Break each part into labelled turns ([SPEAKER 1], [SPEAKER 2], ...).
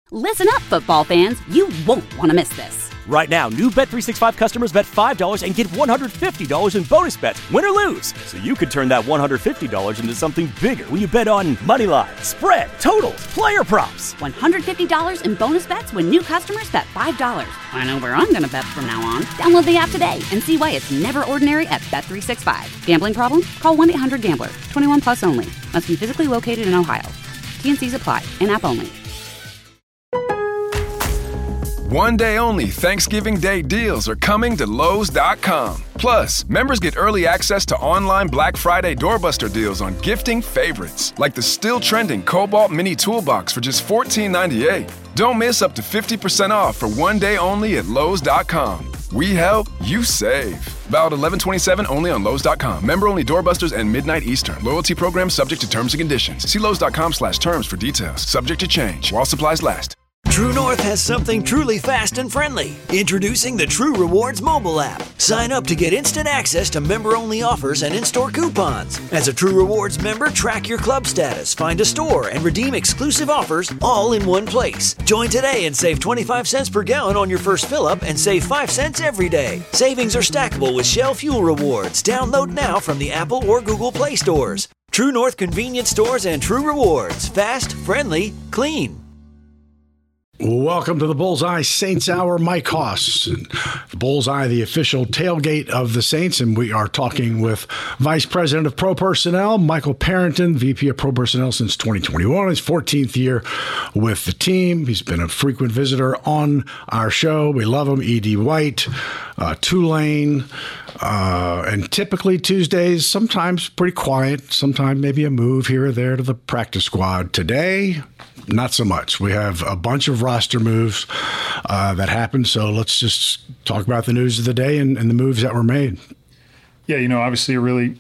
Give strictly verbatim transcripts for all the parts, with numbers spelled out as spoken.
[SPEAKER 1] Listen up, football fans. You won't want to miss this.
[SPEAKER 2] Right now, new Bet three sixty-five customers bet five dollars and get one hundred fifty dollars in bonus bets, win or lose. So you could turn that one hundred fifty dollars into something bigger when you bet on money line, spread, totals, player props.
[SPEAKER 1] one hundred fifty dollars in bonus bets when new customers bet five dollars. I know where I'm going to bet from now on. Download the app today and see why it's never ordinary at Bet three sixty-five. Gambling problem? Call one eight hundred gambler. twenty-one plus only. Must be physically located in Ohio. T N Cs apply. In-app only.
[SPEAKER 3] One day only Thanksgiving Day deals are coming to Lowe's dot com. Plus, members get early access to online Black Friday doorbuster deals on gifting favorites, like the still trending Cobalt Mini Toolbox for just fourteen ninety-eight. Don't miss up to fifty percent off for one day only at Lowe's dot com. We help, you save. Valid eleven twenty-seven only on Lowe's dot com. Member only doorbusters and midnight Eastern. Loyalty program subject to terms and conditions. See Lowe's dot com slash terms for details. Subject to change while supplies last.
[SPEAKER 4] True North has something truly fast and friendly. Introducing the True Rewards mobile app. Sign up to get instant access to member-only offers and in-store coupons. As a True Rewards member, track your club status, find a store, and redeem exclusive offers all in one place. Join today and save twenty-five cents per gallon on your first fill-up and save five cents every day. Savings are stackable with Shell Fuel Rewards. Download now from the Apple or Google Play stores. True North Convenience Stores and True Rewards. Fast, friendly, clean.
[SPEAKER 5] Welcome to the Bullseye Saints Hour. Mike Hoss, the Bullseye, the official tailgate of the Saints, and we are talking with Vice President of Pro Personnel, Michael Parrington, V P of Pro Personnel since twenty twenty-one, his fourteenth year with the team. He's been a frequent visitor on our show. We love him. E D. White, uh, Tulane, uh, and typically Tuesdays, sometimes pretty quiet, sometimes maybe a move here or there to the practice squad. Today, not so much. We have a bunch of roster moves uh, that happened, so let's just talk about the news of the day and, and the moves that were made.
[SPEAKER 6] Yeah, you know, obviously a really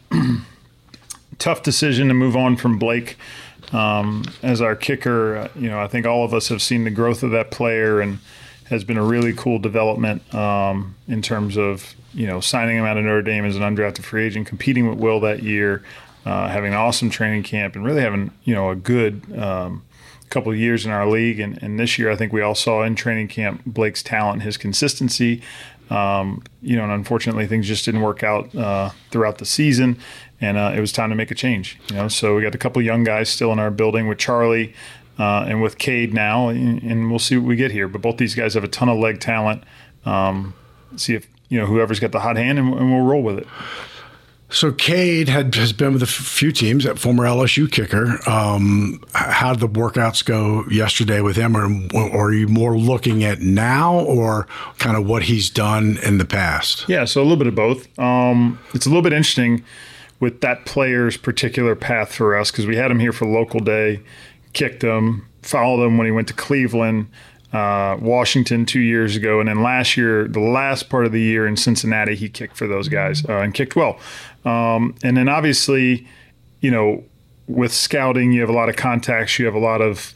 [SPEAKER 6] tough decision to move on from Blake um, as our kicker. Uh, you know, I think all of us have seen the growth of that player and has been a really cool development um, in terms of, you know, signing him out of Notre Dame as an undrafted free agent, competing with Will that year, uh, having an awesome training camp, and really having, you know, a good um, – couple of years in our league, and, and this year I think we all saw in training camp Blake's talent, his consistency. Um, you know, and unfortunately things just didn't work out uh, throughout the season, and uh, it was time to make a change. You know, so we got a couple of young guys still in our building with Charlie uh, and with Cade now, and, and we'll see what we get here. But both these guys have a ton of leg talent. Um, see if you know whoever's got the hot hand, and, and we'll roll with it.
[SPEAKER 5] So Cade had, has been with a few teams, that former L S U kicker. Um, how did the workouts go yesterday with him? Or, or are you more looking at now or kind of what he's done in the past?
[SPEAKER 6] Yeah, so a little bit of both. Um, it's a little bit interesting with that player's particular path for us because we had him here for local day, kicked him, followed him when he went to Cleveland, Uh, Washington two years ago, and then last year, the last part of the year in Cincinnati, he kicked for those guys uh, and kicked well. Um, and then obviously, you know, with scouting, you have a lot of contacts, you have a lot of,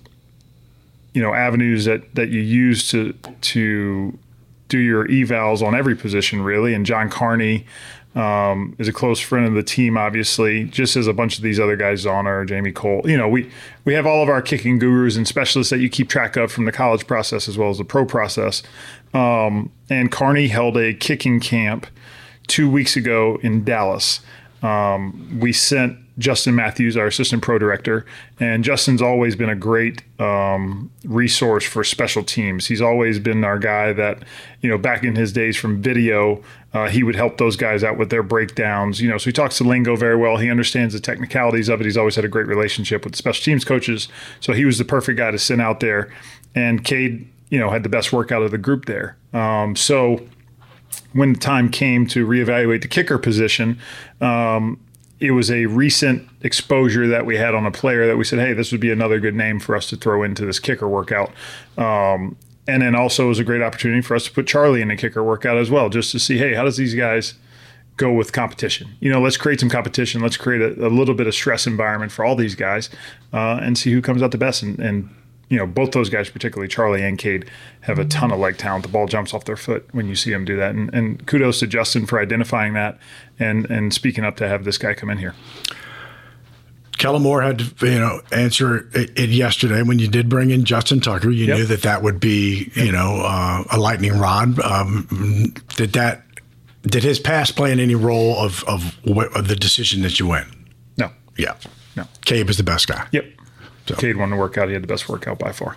[SPEAKER 6] you know, avenues that, that you use to to do your evals on every position, really. And John Carney um, is a close friend of the team, obviously, just as a bunch of these other guys, Zahner, Jamie Cole. You know, we, we have all of our kicking gurus and specialists that you keep track of from the college process as well as the pro process. Um, and Carney held a kicking camp two weeks ago in Dallas. Um, we sent Justin Matthews, our assistant pro director, and Justin's always been a great um, resource for special teams. He's always been our guy that, you know, back in his days from video, uh, he would help those guys out with their breakdowns. You know, so he talks to lingo very well. He understands the technicalities of it. He's always had a great relationship with the special teams coaches. So he was the perfect guy to send out there. And Cade, you know, had the best workout of the group there. Um, so when the time came to reevaluate the kicker position, um, it was a recent exposure that we had on a player that we said, hey, this would be another good name for us to throw into this kicker workout. Um, and then also it was a great opportunity for us to put Charlie in the kicker workout as well, just to see, hey, how does these guys go with competition? You know, let's create some competition. Let's create a, a little bit of stress environment for all these guys uh, and see who comes out the best. And, and you know, both those guys, particularly Charlie and Cade, have a ton of leg talent. The ball jumps off their foot when you see them do that. And, and kudos to Justin for identifying that and, and speaking up to have this guy come in here.
[SPEAKER 5] Kellen Moore had to, you know, answer it, it yesterday when you did bring in Justin Tucker. You yep. knew that that would be, you know, uh, a lightning rod. Um, did that? Did his past play in any role of of, what, of the decision that you went?
[SPEAKER 6] No.
[SPEAKER 5] Yeah.
[SPEAKER 6] No.
[SPEAKER 5] Cabe is the best guy.
[SPEAKER 6] Yep. So. Cade won the workout. He had the best workout by far.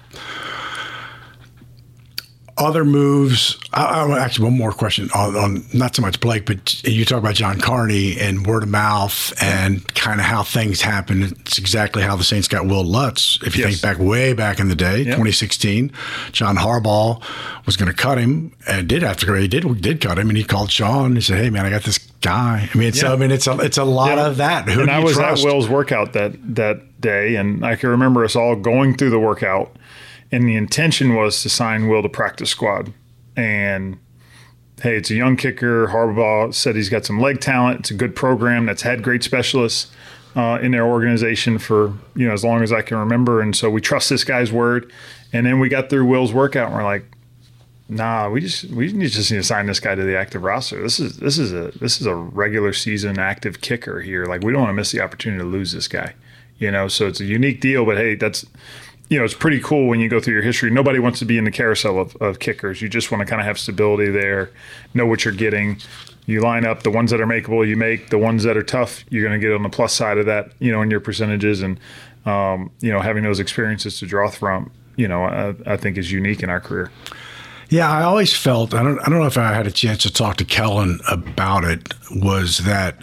[SPEAKER 5] Other moves. I, I, actually, one more question on, on not so much Blake, but you talk about John Carney and word of mouth and kind of how things happen. It's exactly how the Saints got Will Lutz. If you yes. think back way back in the day, yep. twenty sixteen, John Harbaugh was going to cut him and did have to go. He did did cut him, and he called Sean. He said, "Hey, man, I got this guy." I mean, it's yeah. I mean, it's a it's a lot yeah. of that. Who
[SPEAKER 6] and
[SPEAKER 5] do
[SPEAKER 6] I
[SPEAKER 5] you
[SPEAKER 6] was
[SPEAKER 5] trust?
[SPEAKER 6] at Will's workout that that day, and I can remember us all going through the workout, and the intention was to sign Will to practice squad. And hey, it's a young kicker. Harbaugh said he's got some leg talent. It's a good program that's had great specialists uh, in their organization for, you know, as long as I can remember. And so we trust this guy's word. And then we got through Will's workout and we're like, nah, we just we just need to sign this guy to the active roster. This is this is a this is a regular season active kicker here. Like, we don't want to miss the opportunity to lose this guy. You know, so it's a unique deal, but hey, that's you know, it's pretty cool when you go through your history. Nobody wants to be in the carousel of, of kickers. You just want to kind of have stability there, know what you're getting. You line up the ones that are makeable, you make. The ones that are tough, you're going to get on the plus side of that, you know, in your percentages. And, um, you know, having those experiences to draw from, you know, I, I think is unique in our career.
[SPEAKER 5] Yeah, I always felt, I don't I don't know if I had a chance to talk to Kellen about it, was that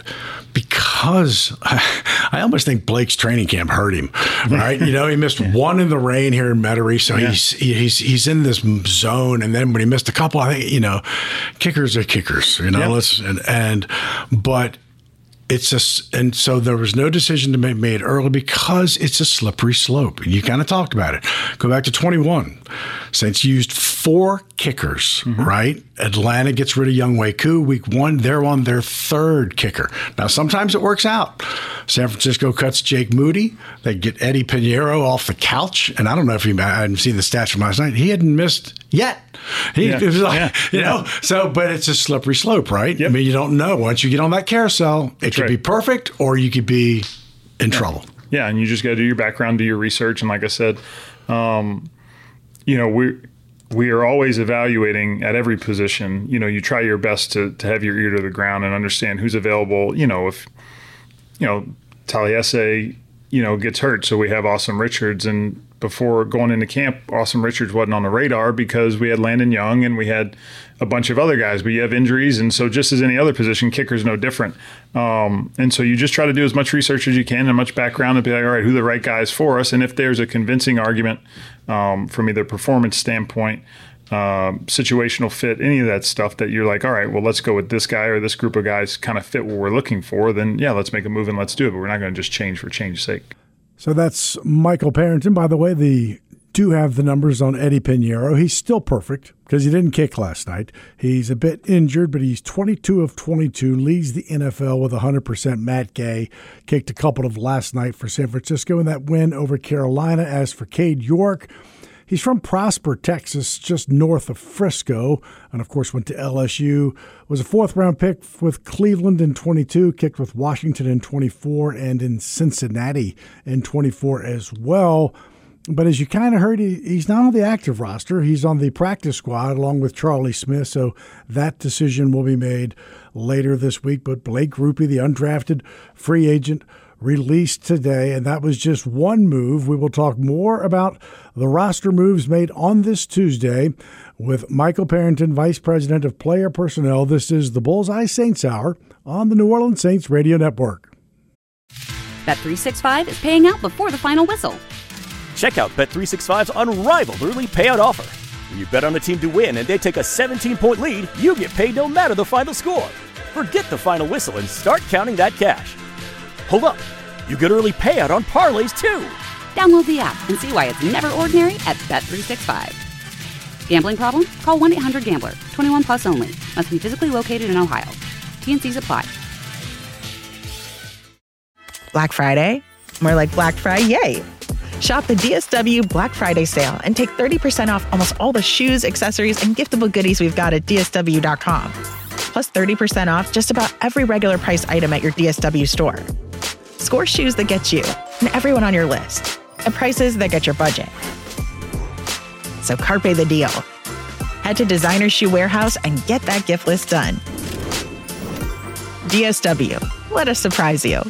[SPEAKER 5] because I, I almost think Blake's training camp hurt him, right? You know, he missed yeah. one in the rain here in Metairie, so yeah. he's he's he's in this zone, and then when he missed a couple, I think, you know, kickers are kickers, you know, yeah. let's and, and but it's just, and so there was no decision to be made early because it's a slippery slope. You kind of talked about it. Go back to twenty-one. Saints used four kickers, mm-hmm. right? Atlanta gets rid of Younghoe Koo. Week one, they're on their third kicker. Now, sometimes it works out. San Francisco cuts Jake Moody. They get Eddie Pinheiro off the couch. And I don't know if you, I hadn't seen the stats from last night. He hadn't missed yet. He, yeah. it was like, yeah. you know, yeah. so, but it's a slippery slope, right? Yep. I mean, you don't know. Once you get on that carousel, it That's could right. be perfect or you could be in
[SPEAKER 6] yeah.
[SPEAKER 5] trouble.
[SPEAKER 6] Yeah, and you just got to do your background, do your research. And like I said, um, you know, we we are always evaluating at every position. You know, you try your best to, to have your ear to the ground and understand who's available. You know, if, you know, Taliesin, you know, gets hurt, so we have Awesome Richards. And before going into camp, Awesome Richards wasn't on the radar because we had Landon Young and we had a bunch of other guys, but you have injuries. And so just as any other position, kicker's no different. Um, and so you just try to do as much research as you can and much background and be like, all right, who are the right guys for us? And if there's a convincing argument um, from either performance standpoint, uh, situational fit, any of that stuff that you're like, all right, well, let's go with this guy or this group of guys kind of fit what we're looking for, then yeah, let's make a move and let's do it. But we're not going to just change for change's sake.
[SPEAKER 5] So that's Michael Parrington. By the way, the do have the numbers on Eddie Pinheiro. He's still perfect because he didn't kick last night. He's a bit injured, but he's twenty-two of twenty-two, leads the N F L with one hundred percent. Matt Gay kicked a couple of last night for San Francisco in that win over Carolina. As for Cade York, he's from Prosper, Texas, just north of Frisco, and of course went to L S U. Was a fourth-round pick with Cleveland in twenty-two, kicked with Washington in twenty-four, and in Cincinnati in twenty-four as well. But as you kind of heard, he, he's not on the active roster. He's on the practice squad along with Charlie Smith, so that decision will be made later this week. But Blake Grupe, the undrafted free agent, released today, and that was just one move. We will talk more about the roster moves made on this Tuesday with Michael Parrington, Vice President of Player Personnel. This is the Bullseye Saints Hour on the New Orleans Saints Radio Network.
[SPEAKER 1] Bet three sixty-five is paying out before the final whistle.
[SPEAKER 2] Check out Bet three sixty-five's unrivaled early payout offer. When you bet on a team to win and they take a seventeen-point lead, you get paid no matter the final score. Forget the final whistle and start counting that cash. Hold up. You get early payout on parlays, too.
[SPEAKER 1] Download the app and see why it's never ordinary at Bet three sixty-five. Gambling problem? Call one eight hundred gambler. twenty-one plus only. Must be physically located in Ohio. T and C's apply.
[SPEAKER 7] Black Friday? More like Black Friday, yay! Shop the D S W Black Friday sale and take thirty percent off almost all the shoes, accessories, and giftable goodies we've got at D S W dot com. Plus thirty percent off just about every regular price item at your D S W store. Score shoes that get you. and everyone on your list at prices that get your budget. So carpe the deal. Head to Designer Shoe Warehouse and get that gift list done. D S W. Let us surprise you.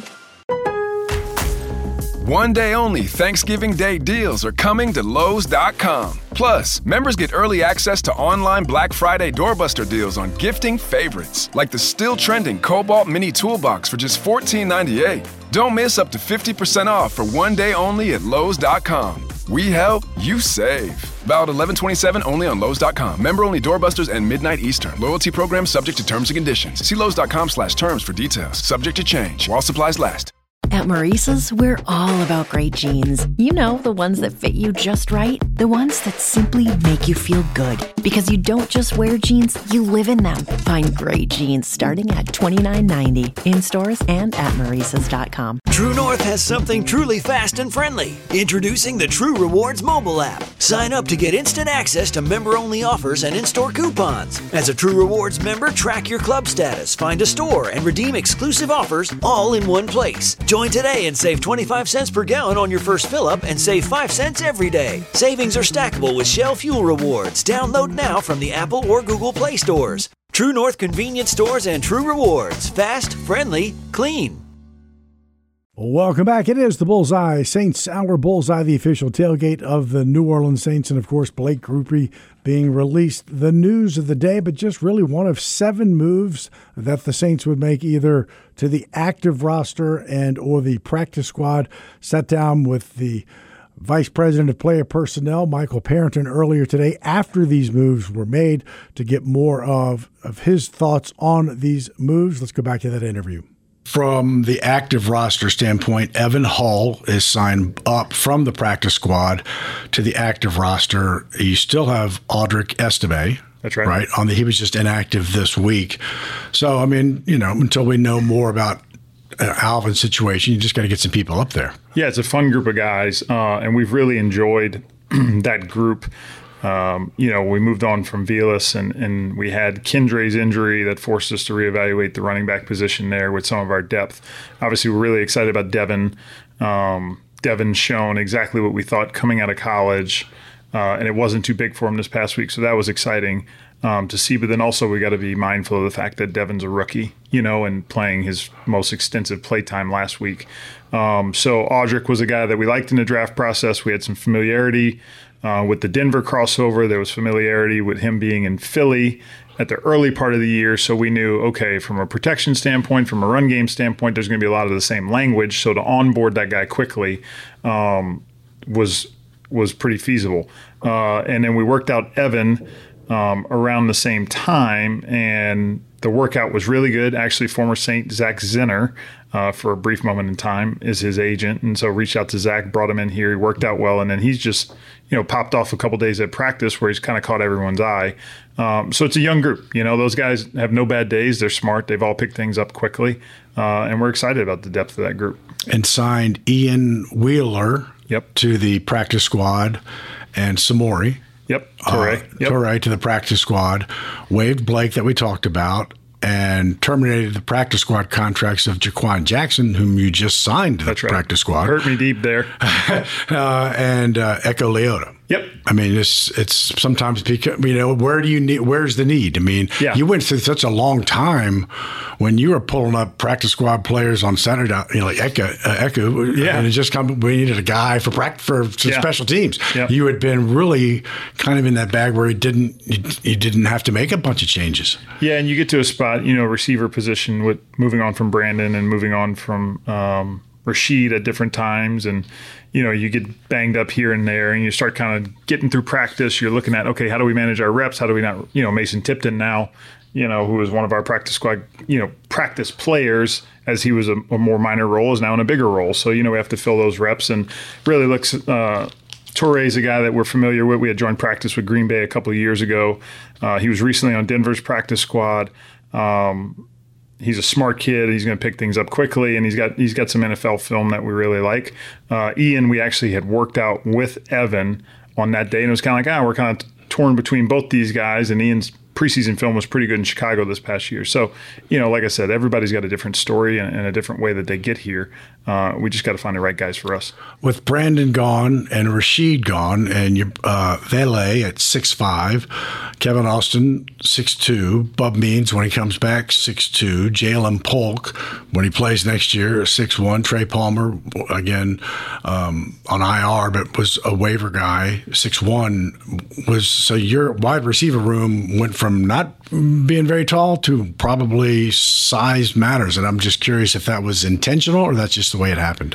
[SPEAKER 3] One day only Thanksgiving Day deals are coming to Lowe's dot com. Plus, members get early access to online Black Friday doorbuster deals on gifting favorites, like the still trending Cobalt Mini Toolbox for just fourteen ninety-eight. Don't miss up to fifty percent off for one day only at Lowe's dot com. We help, you save. Valid eleven twenty-seven only on Lowe's dot com. Member only doorbusters and midnight Eastern. Loyalty program subject to terms and conditions. See Lowe's dot com slash terms for details. Subject to change while supplies last.
[SPEAKER 8] At Maurice's, we're all about great jeans. You know, the ones that fit you just right. The ones that simply make you feel good. Because you don't just wear jeans, you live in them. Find great jeans starting at twenty-nine ninety in stores and at Maurice's dot com.
[SPEAKER 4] True North has something truly fast and friendly. Introducing the True Rewards mobile app. Sign up to get instant access to member-only offers and in-store coupons. As a True Rewards member, track your club status, find a store, and redeem exclusive offers all in one place. Join today and save twenty-five cents per gallon on your first fill-up and save five cents every day. Savings are stackable with Shell Fuel Rewards. Download now from the Apple or Google Play stores. True North Convenience Stores and True Rewards. Fast, friendly, clean.
[SPEAKER 5] Welcome back. It is the Bullseye Saints Hour. Bullseye, the official tailgate of the New Orleans Saints, and of course Blake Grupe being released. The news of the day, but just really one of seven moves that the Saints would make either to the active roster and or the practice squad. Sat down with the Vice President of Player Personnel, Michael Parrington, earlier today after these moves were made to get more of, of his thoughts on these moves. Let's go back to that interview. From the active roster standpoint, Evan Hull is signed up from the practice squad to the active roster. You still have Audric Estime.
[SPEAKER 6] That's right.
[SPEAKER 5] Right. On the, he was just inactive this week. So, I mean, you know, until we know more about uh, Alvin's situation, you just got to get some people up there.
[SPEAKER 6] Yeah, it's a fun group of guys, uh, and we've really enjoyed that group. Um, you know, we moved on from Vilas, and, and we had Kendre's injury that forced us to reevaluate the running back position there with some of our depth. Obviously, we're really excited about Devin. Um, Devin's shown exactly what we thought coming out of college, uh, and it wasn't too big for him this past week, so that was exciting um, to see. But then also we got to be mindful of the fact that Devin's a rookie, you know, and playing his most extensive play time last week. Um, so Audric was a guy that we liked in the draft process. We had some familiarity Uh, with the Denver crossover. There was familiarity with him being in Philly at the early part of the year. So we knew, okay, from a protection standpoint, from a run game standpoint, there's going to be a lot of the same language. So to onboard that guy quickly um, was was pretty feasible. Uh, and then we worked out Evan um, around the same time, and the workout was really good. Actually, former Saint Zach Zinner, uh, for a brief moment in time, is his agent. And so reached out to Zach, brought him in here. He worked out well. And then he's just, you know, popped off a couple days at practice where he's kind of caught everyone's eye. Um, so it's a young group. You know, those guys have no bad days. They're smart. They've all picked things up quickly. Uh, and we're excited about the depth of that group.
[SPEAKER 5] And signed Ian Wheeler
[SPEAKER 6] yep.
[SPEAKER 5] to the practice squad, and Samori.
[SPEAKER 6] Yep, Torrey.
[SPEAKER 5] Uh,
[SPEAKER 6] yep.
[SPEAKER 5] Torrey to the practice squad. Waived Blake that we talked about, and terminated the practice squad contracts of Jaquan Jackson, whom you just signed to the
[SPEAKER 6] That's right.
[SPEAKER 5] practice squad.
[SPEAKER 6] Hurt me deep there.
[SPEAKER 5] uh, and uh, Echo Leota.
[SPEAKER 6] Yep.
[SPEAKER 5] I mean, it's it's sometimes because, you know, where do you need? Where's the need? I mean,
[SPEAKER 6] yeah.
[SPEAKER 5] you went through such a long time when you were pulling up practice squad players on Saturday, you know, like Echo, uh, Echo,
[SPEAKER 6] yeah.
[SPEAKER 5] and it just come. We needed a guy for practice for some
[SPEAKER 6] yeah.
[SPEAKER 5] special teams.
[SPEAKER 6] Yep.
[SPEAKER 5] You had been really kind of in that bag where you didn't you, you didn't have to make a bunch of changes.
[SPEAKER 6] Yeah, and you get to a spot, you know, receiver position with moving on from Brandon and moving on from um, Rashid at different times, and you know, you get banged up here and there, and you start kind of getting through practice. You're looking at, okay, how do we manage our reps? How do we not, you know, Mason Tipton now, you know, who was one of our practice squad, you know, practice players as he was a, a more minor role, is now in a bigger role. So, you know, we have to fill those reps, and really looks, uh, Torrey's a guy that we're familiar with. We had joined practice with Green Bay a couple of years ago. Uh, he was recently on Denver's practice squad. Um, He's a smart kid. He's going to pick things up quickly, and he's got he's got some N F L film that we really like. Uh, Ian, we actually had worked out with Evan on that day, and it was kind of like, ah, we're kind of torn between both these guys, and Ian's preseason film was pretty good in Chicago this past year. So, you know, like I said, everybody's got a different story and, and a different way that they get here. Uh, we just got to find the right guys for us.
[SPEAKER 5] With Brandon gone and Rashid gone and you, uh, Vele at six five, Kevin Austin six two, Bub Means when he comes back six two, Jalen Polk when he plays next year six one, Trey Palmer again um, on I R but was a waiver guy six one. Was so your wide receiver room went from not being very tall to probably size matters, and I'm just curious if that was intentional or that's just the way it happened.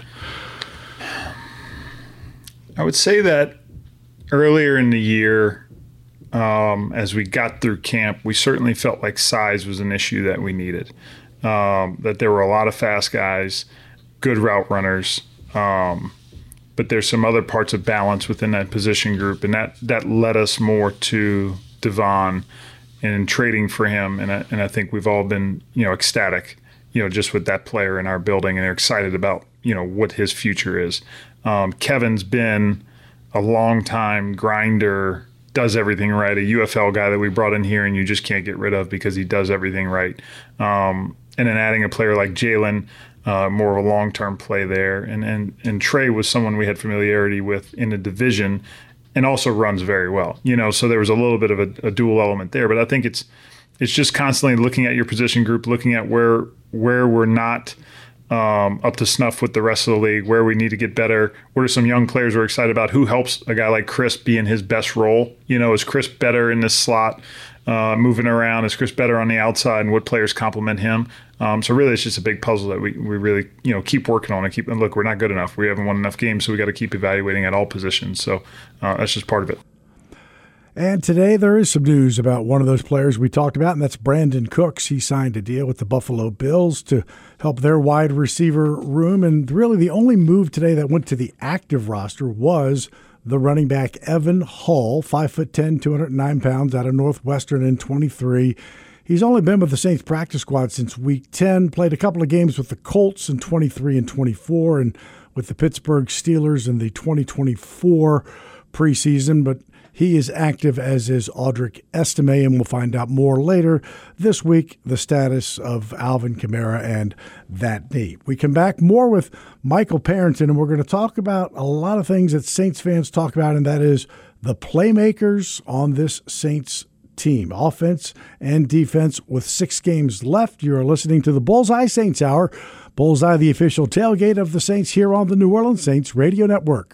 [SPEAKER 6] I would say that earlier in the year, um, as we got through camp, we certainly felt like size was an issue that we needed. Um, that there were a lot of fast guys, good route runners, um, but there's some other parts of balance within that position group, and that that led us more to Devon and trading for him. And I, and I think we've all been, you know, ecstatic, you know, just with that player in our building, and they're excited about, you know, what his future is. Um, Kevin's been a long time grinder, does everything right, a U F L guy that we brought in here and you just can't get rid of because he does everything right. Um, and then adding a player like Jalen, uh, more of a long-term play there. And, and, and Trey was someone we had familiarity with in the division and also runs very well, you know, so there was a little bit of a, a dual element there. But I think it's it's just constantly looking at your position group, looking at where where we're not um, up to snuff with the rest of the league, where we need to get better. What are some young players we're excited about? Who helps a guy like Chris be in his best role? You know, is Chris better in this slot, uh, moving around? Is Chris better on the outside? And what players complement him? Um, so really, it's just a big puzzle that we, we really, you know, keep working on and keep. And look, we're not good enough. We haven't won enough games, so we got to keep evaluating at all positions. So uh, that's just part of it.
[SPEAKER 5] And today there is some news about one of those players we talked about, and that's Brandon Cooks. He signed a deal with the Buffalo Bills to help their wide receiver room. And really the only move today that went to the active roster was the running back Evan Hull, five foot ten, two hundred nine pounds, out of Northwestern in twenty-three. He's only been with the Saints practice squad since week ten, played a couple of games with the Colts in twenty-three and twenty-four, and with the Pittsburgh Steelers in the twenty twenty-four preseason, but he is active, as is Audric Estime, and we'll find out more later this week, the status of Alvin Kamara and that knee. We come back more with Michael Parrington, and we're going to talk about a lot of things that Saints fans talk about, and that is the playmakers on this Saints team, offense and defense. With six games left, you are listening to the Bullseye Saints Hour. Bullseye, the official tailgate of the Saints here on the New Orleans Saints Radio Network.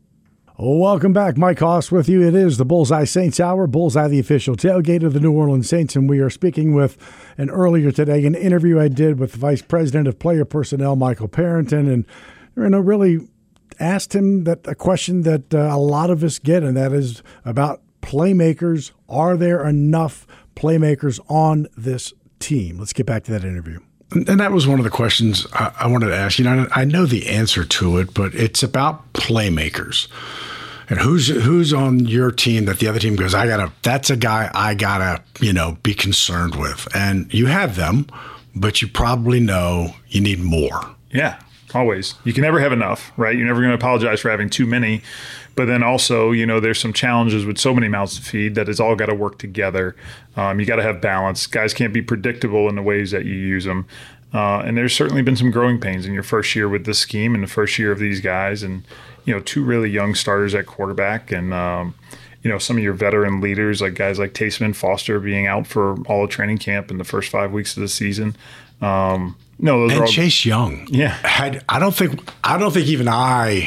[SPEAKER 5] Welcome back. Mike Hoss with you. It is the Bullseye Saints Hour. Bullseye, the official tailgate of the New Orleans Saints, and we are speaking with, and earlier today, an interview I did with the Vice President of Player Personnel, Michael Parrington, and you know, really asked him that a question that uh, a lot of us get, and that is about playmakers. Are there enough playmakers on this team? Let's get back to that interview. And that was one of the questions I, I wanted to ask. You know, I know the answer to it, but it's about playmakers. And who's who's on your team that the other team goes, I gotta, that's a guy I gotta, you know, be concerned with. And you have them, but you probably know you need more.
[SPEAKER 6] Yeah, always. You can never have enough, right? You're never going to apologize for having too many. But then also, you know, there's some challenges with so many mouths to feed that it's all got to work together. Um, you got to have balance. Guys can't be predictable in the ways that you use them. Uh, and there's certainly been some growing pains in your first year with this scheme and the first year of these guys. And, you know, two really young starters at quarterback and, um, you know, some of your veteran leaders like guys like Taysom Foster being out for all of training camp in the first five weeks of the season. Um, no, those
[SPEAKER 5] and
[SPEAKER 6] are all,
[SPEAKER 5] Chase Young.
[SPEAKER 6] Yeah.
[SPEAKER 5] Had, I don't think, I don't think even I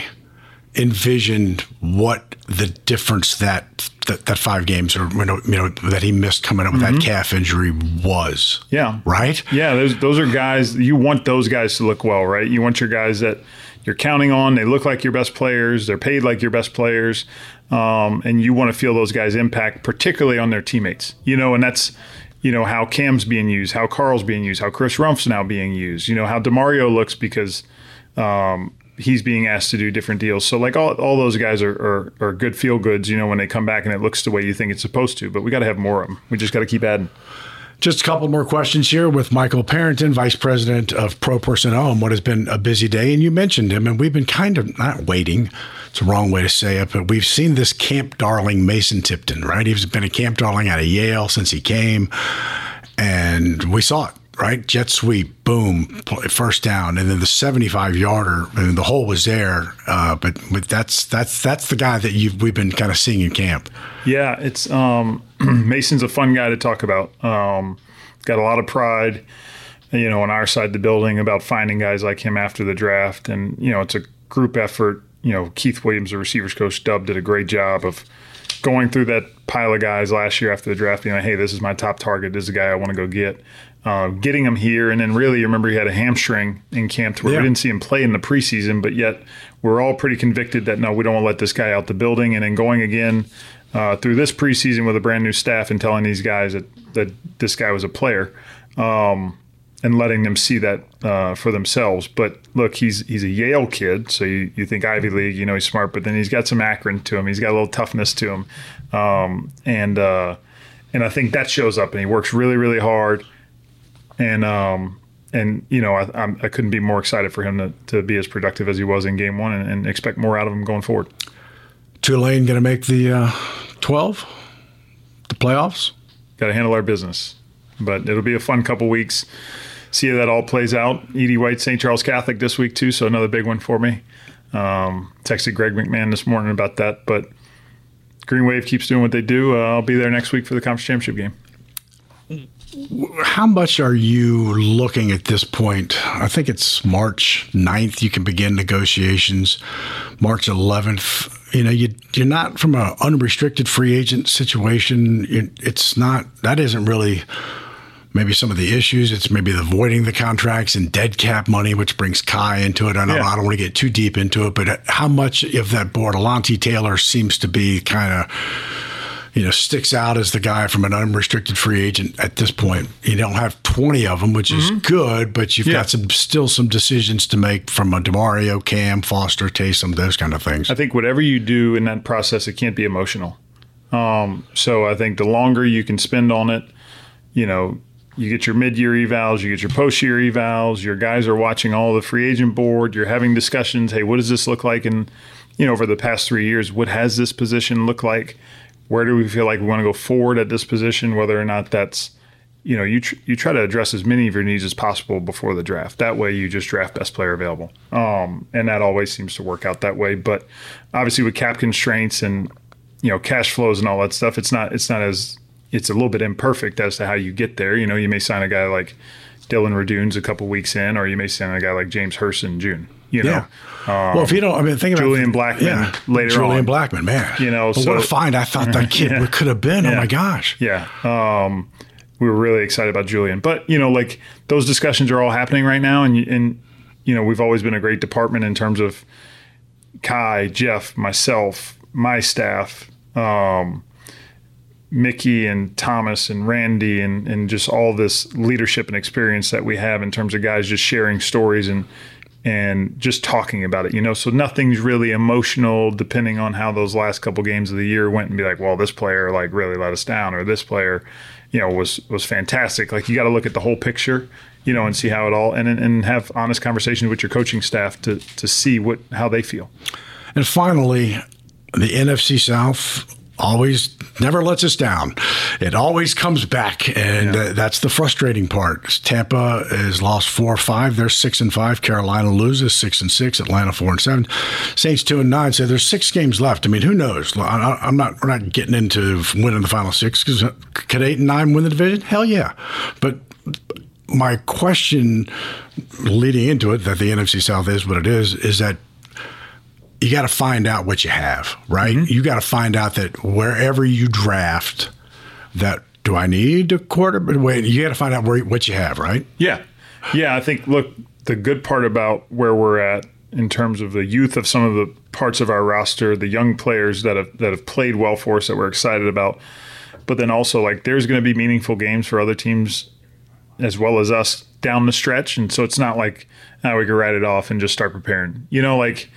[SPEAKER 5] envisioned what the difference that that, that five games or you know, you know that he missed coming up with mm-hmm. that calf injury was.
[SPEAKER 6] Yeah.
[SPEAKER 5] Right?
[SPEAKER 6] Yeah, those those are guys, you want those guys to look well, right? You want your guys that you're counting on, they look like your best players, they're paid like your best players, um, and you want to feel those guys' impact, particularly on their teammates. You know, and that's you know how Cam's being used, how Carl's being used, how Chris Rumpf's now being used, you know, how DeMario looks because um he's being asked to do different deals. So like all all those guys are, are are good feel goods, you know, when they come back and it looks the way you think it's supposed to. But we got to have more of them. We just got to keep adding.
[SPEAKER 5] Just a couple more questions here with Michael Parrington, Vice President of Pro Personnel, and what has been a busy day. And you mentioned him, and we've been kind of not waiting. It's the wrong way to say it, but we've seen this camp darling, Mason Tipton, right? He's been a camp darling out of Yale since he came, and we saw it, right? Jet sweep, boom, first down, and then the seventy-five yarder, and the hole was there. Uh, but, but that's that's that's the guy that you've we've been kind of seeing in camp.
[SPEAKER 6] Yeah, it's um, Mason's a fun guy to talk about. Um, got a lot of pride, you know, on our side of the building about finding guys like him after the draft. And, you know, it's a group effort. You know, Keith Williams, the receivers coach, Dub, did a great job of going through that pile of guys last year after the draft, being like, hey, this is my top target. This is a guy I want to go get. Uh, getting him here. And then really, you remember he had a hamstring in camp to where
[SPEAKER 5] yeah.
[SPEAKER 6] we didn't see him play in the preseason, but yet we're all pretty convicted that, no, we don't want to let this guy out the building. And then going again uh, through this preseason with a brand new staff and telling these guys that, that this guy was a player um, and letting them see that uh, for themselves. But look, he's he's a Yale kid, so you, you think Ivy League, you know, he's smart, but then he's got some Akron to him. He's got a little toughness to him. Um, and, uh, and I think that shows up, and he works really, really hard. And, um, and you know, I, I'm, I couldn't be more excited for him to, to be as productive as he was in game one and, and expect more out of him going forward.
[SPEAKER 5] Tulane going to make the uh, twelve, the playoffs?
[SPEAKER 6] Got to handle our business. But it'll be a fun couple weeks. See how that all plays out. Edie White, Saint Charles Catholic this week, too, so another big one for me. Um, texted Greg McMahon this morning about that. But Green Wave keeps doing what they do. Uh, I'll be there next week for the conference championship game.
[SPEAKER 5] How much are you looking at this point? I think it's March ninth. You can begin negotiations. March eleventh. You know, you, you're not from an unrestricted free agent situation. It's not, that isn't really maybe some of the issues. It's maybe the voiding the contracts and dead cap money, which brings Kai into it. I don't,
[SPEAKER 6] yeah.
[SPEAKER 5] I don't want to get too deep into it, but how much of that board, Alontae Taylor seems to be kind of, you know, sticks out as the guy from an unrestricted free agent at this point. You don't have twenty of them, which is mm-hmm. good, but you've yeah. got some still some decisions to make from a DeMario, Cam, Foster, Taysom, those kind of things.
[SPEAKER 6] I think whatever you do in that process, it can't be emotional. Um, so I think the longer you can spend on it, you know, you get your mid-year evals, you get your post-year evals, your guys are watching all the free agent board, you're having discussions, hey, what does this look like in, you know, over the past three years? What has this position look like? Where do we feel like we want to go forward at this position, whether or not that's, you know, you tr- you try to address as many of your needs as possible before the draft. That way you just draft best player available. Um, and that always seems to work out that way. But obviously with cap constraints and, you know, cash flows and all that stuff, it's not it's not as it's a little bit imperfect as to how you get there. You know, you may sign a guy like Dylan Radunes a couple weeks in, or you may sign a guy like James Hurst in June. You know,
[SPEAKER 5] yeah. Um, well, if you don't, I mean, think about
[SPEAKER 6] Julian Blackman
[SPEAKER 5] yeah,
[SPEAKER 6] later
[SPEAKER 5] Julian
[SPEAKER 6] on.
[SPEAKER 5] Julian Blackman, man.
[SPEAKER 6] You know,
[SPEAKER 5] but
[SPEAKER 6] so,
[SPEAKER 5] what a find I thought that kid yeah. could have been.
[SPEAKER 6] Yeah.
[SPEAKER 5] Oh my gosh.
[SPEAKER 6] Yeah. Um, we were really excited about Julian, but you know, like those discussions are all happening right now, and and you know, we've always been a great department in terms of Kai, Jeff, myself, my staff, um, Mickey and Thomas and Randy and and just all this leadership and experience that we have in terms of guys just sharing stories and. and just talking about it, you know, so nothing's really emotional depending on how those last couple games of the year went and be like, well, this player like really let us down, or this player, you know, was was fantastic. Like you got to look at the whole picture, you know, and see how it all, and and have honest conversations with your coaching staff to to see what how they feel.
[SPEAKER 5] And finally, the N F C South always never lets us down. It always comes back, and yeah. uh, that's the frustrating part. Tampa has lost four or five. They're six and five. Carolina loses six and six. Atlanta four and seven. Saints two and nine. So there's six games left. I mean, who knows? I, I'm not. We're not getting into winning the final six because could eight and nine win the division? Hell yeah. But my question leading into it, that the N F C South is what it is, is that you got to find out what you have, right? Mm-hmm. You got to find out that wherever you draft, that do I need a quarterback? Wait, you got to find out where what you have, right?
[SPEAKER 6] Yeah, yeah. I think look, the good part about where we're at in terms of the youth of some of the parts of our roster, the young players that have that have played well for us that we're excited about, but then also like there's going to be meaningful games for other teams as well as us down the stretch, and so it's not like oh, we can write it off and just start preparing. You know, like.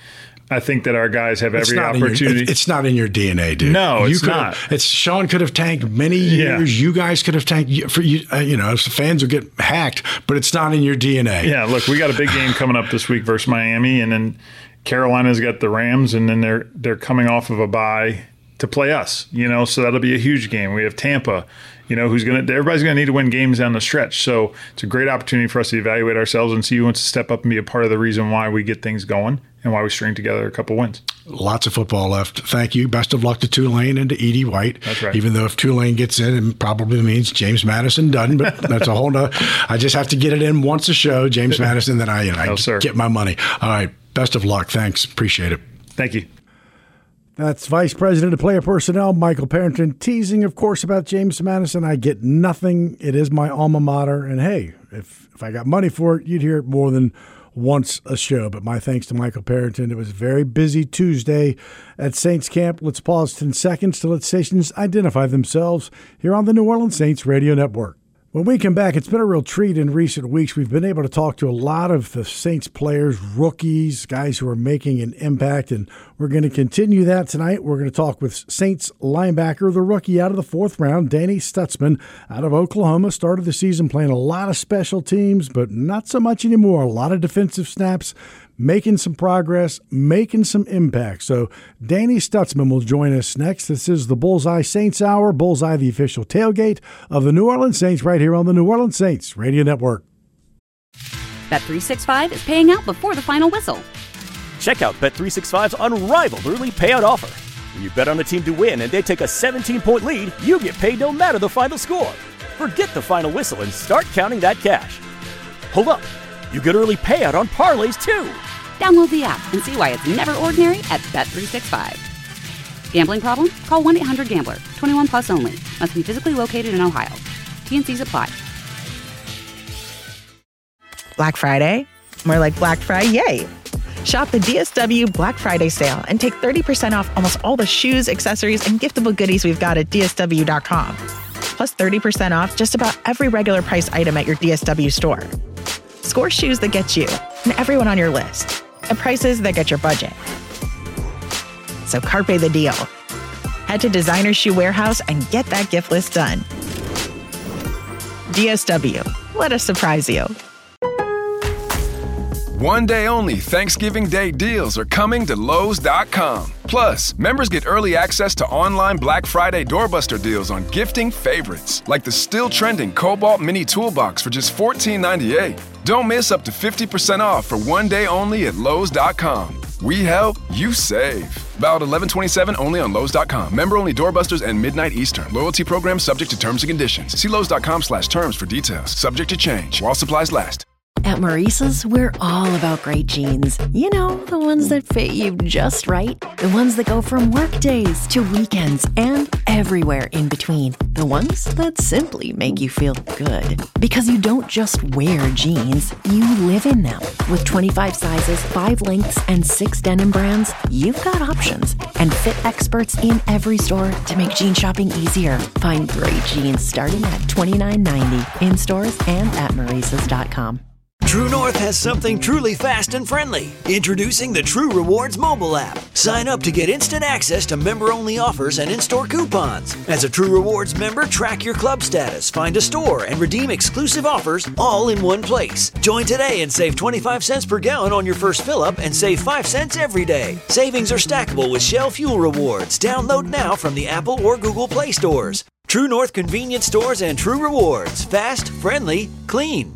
[SPEAKER 6] I think that our guys have
[SPEAKER 5] it's
[SPEAKER 6] every
[SPEAKER 5] not in
[SPEAKER 6] opportunity.
[SPEAKER 5] Your, it's not in your D N A, dude.
[SPEAKER 6] No, it's
[SPEAKER 5] you
[SPEAKER 6] not.
[SPEAKER 5] It's Sean could have tanked many years. Yeah. You guys could have tanked for you. Uh, you know, fans will get hacked, but it's not in your D N A.
[SPEAKER 6] Yeah, look, we got a big game coming up this week versus Miami, and then Carolina's got the Rams, and then they're they're coming off of a bye to play us. You know, so that'll be a huge game. We have Tampa. You know, who's gonna? Everybody's gonna need to win games down the stretch. So it's a great opportunity for us to evaluate ourselves and see who wants to step up and be a part of the reason why we get things going and why we string together a couple wins.
[SPEAKER 5] Lots of football left. Thank you. Best of luck to Tulane and to Edie White.
[SPEAKER 6] That's right.
[SPEAKER 5] Even though if Tulane gets in, it probably means James Madison doesn't, but that's a whole nother. I just have to get it in once a show, James Madison, then I, you know, I
[SPEAKER 6] no, sir.
[SPEAKER 5] get my money. All right. Best of luck. Thanks. Appreciate it.
[SPEAKER 6] Thank you.
[SPEAKER 5] That's Vice President of Player Personnel, Michael Parrington, teasing, of course, about James Madison. I get nothing. It is my alma mater. And hey, if, if I got money for it, you'd hear it more than once a show. But my thanks to Michael Parrington. It was a very busy Tuesday at Saints camp. Let's pause ten seconds to let stations identify themselves here on the New Orleans Saints Radio Network. When we come back, it's been a real treat in recent weeks. We've been able to talk to a lot of the Saints players, rookies, guys who are making an impact, and we're going to continue that tonight. We're going to talk with Saints linebacker, the rookie out of the fourth round, Danny Stutzman out of Oklahoma. Started the season playing a lot of special teams, but not so much anymore. A lot of defensive snaps, making some progress, making some impact. So Danny Stutzman will join us next. This is the Bullseye Saints Hour. Bullseye, the official tailgate of the New Orleans Saints, right here on the New Orleans Saints Radio Network.
[SPEAKER 1] Bet three sixty-five is paying out before the final whistle.
[SPEAKER 2] Check out Bet three sixty-five's unrivaled early payout offer. When you bet on a team to win and they take a seventeen-point lead, you get paid no matter the final score. Forget the final whistle and start counting that cash. Hold up. You get early payout on parlays, too.
[SPEAKER 1] Download the app and see why it's never ordinary at Bet three sixty-five. Gambling problem? Call one eight hundred gambler. twenty-one plus only. Must be physically located in Ohio. T and C's apply.
[SPEAKER 7] Black Friday? More like Black Friday. Shop the D S W Black Friday sale and take thirty percent off almost all the shoes, accessories, and giftable goodies we've got at D S W dot com. Plus thirty percent off just about every regular price item at your D S W store. Score shoes that get you and everyone on your list at prices that get your budget. So carpe the deal. Head to Designer Shoe Warehouse and get that gift list done. D S W. Let us surprise you.
[SPEAKER 3] One day only Thanksgiving Day deals are coming to Lowe's dot com. Plus, members get early access to online Black Friday doorbuster deals on gifting favorites, like the still trending Cobalt Mini Toolbox for just fourteen ninety-eight. Don't miss up to fifty percent off for one day only at Lowe's dot com. We help, you save. Valid eleven twenty-seven only on Lowe's dot com. Member only doorbusters and midnight Eastern. Loyalty program subject to terms and conditions. See Lowe's dot com slash terms for details. Subject to change while supplies last.
[SPEAKER 8] At Maurice's, we're all about great jeans. You know, the ones that fit you just right. The ones that go from work days to weekends and everywhere in between. The ones that simply make you feel good. Because you don't just wear jeans, you live in them. With twenty-five sizes, five lengths, and six denim brands, you've got options. And fit experts in every store to make jean shopping easier. Find great jeans starting at twenty-nine ninety in stores and at Maurice's dot com.
[SPEAKER 4] True North has something truly fast and friendly. Introducing the True Rewards mobile app. Sign up to get instant access to member-only offers and in-store coupons. As a True Rewards member, track your club status, find a store, and redeem exclusive offers all in one place. Join today and save twenty-five cents per gallon on your first fill-up and save five cents every day. Savings are stackable with Shell Fuel Rewards. Download now from the Apple or Google Play stores. True North Convenience Stores and True Rewards. Fast, friendly, clean.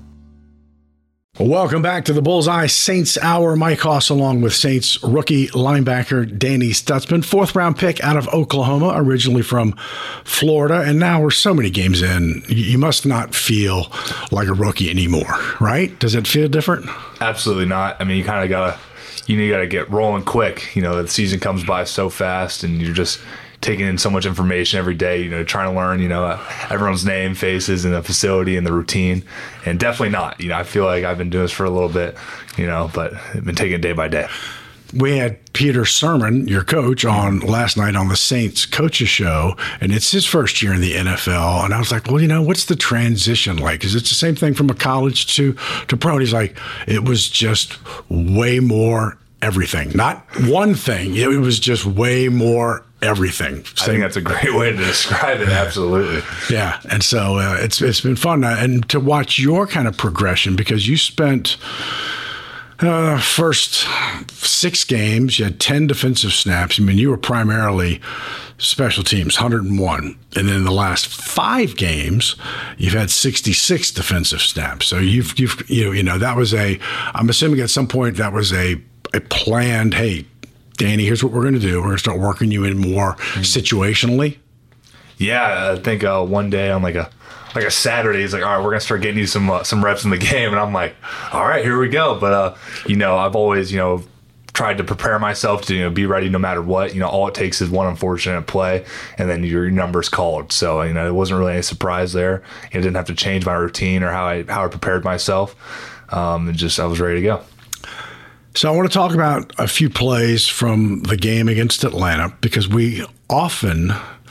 [SPEAKER 5] Welcome back to the Bullseye Saints Hour. Mike Hoss along with Saints rookie linebacker Danny Stutzman, fourth round pick out of Oklahoma, originally from Florida. And now we're so many games in, you must not feel like a rookie anymore, right? Does it feel different?
[SPEAKER 9] Absolutely not. I mean, you kind of got to, you know, you got to get rolling quick. You know, the season comes by so fast and you're just taking in so much information every day, you know, trying to learn, you know, everyone's name, faces, and the facility and the routine. And definitely not. You know, I feel like I've been doing this for a little bit, you know, but I've been taking it day by day.
[SPEAKER 5] We had Peter Sermon, your coach, on last night on the Saints Coaches Show, and it's his first year in the N F L. And I was like, well, you know, what's the transition like? Because it's the same thing from a college to, to pro. And he's like, it was just way more everything. Not one thing. It was just way more everything.
[SPEAKER 9] I think that's a great way to describe it. Absolutely.
[SPEAKER 5] Yeah. And so uh, it's it's been fun. Uh, and to watch your kind of progression, because you spent uh, first six games, you had ten defensive snaps. I mean, you were primarily special teams, one hundred one. And then in the last five games, you've had sixty-six defensive snaps. So you've, you've you know, you know, that was a, I'm assuming at some point that was a, a planned, hey, Danny, here's what we're going to do. We're going to start working you in more mm-hmm. situationally.
[SPEAKER 9] Yeah, I think uh, one day on like a like a Saturday, he's like, all right, we're going to start getting you some uh, some reps in the game. And I'm like, all right, here we go. But, uh, you know, I've always, you know, tried to prepare myself to, you know, be ready no matter what. You know, all it takes is one unfortunate play, and then your number's called. So, you know, it wasn't really any surprise there. I didn't have to change my routine or how I how I prepared myself. Um, and just I was ready to go.
[SPEAKER 5] So I want to talk about a few plays from the game against Atlanta, because we often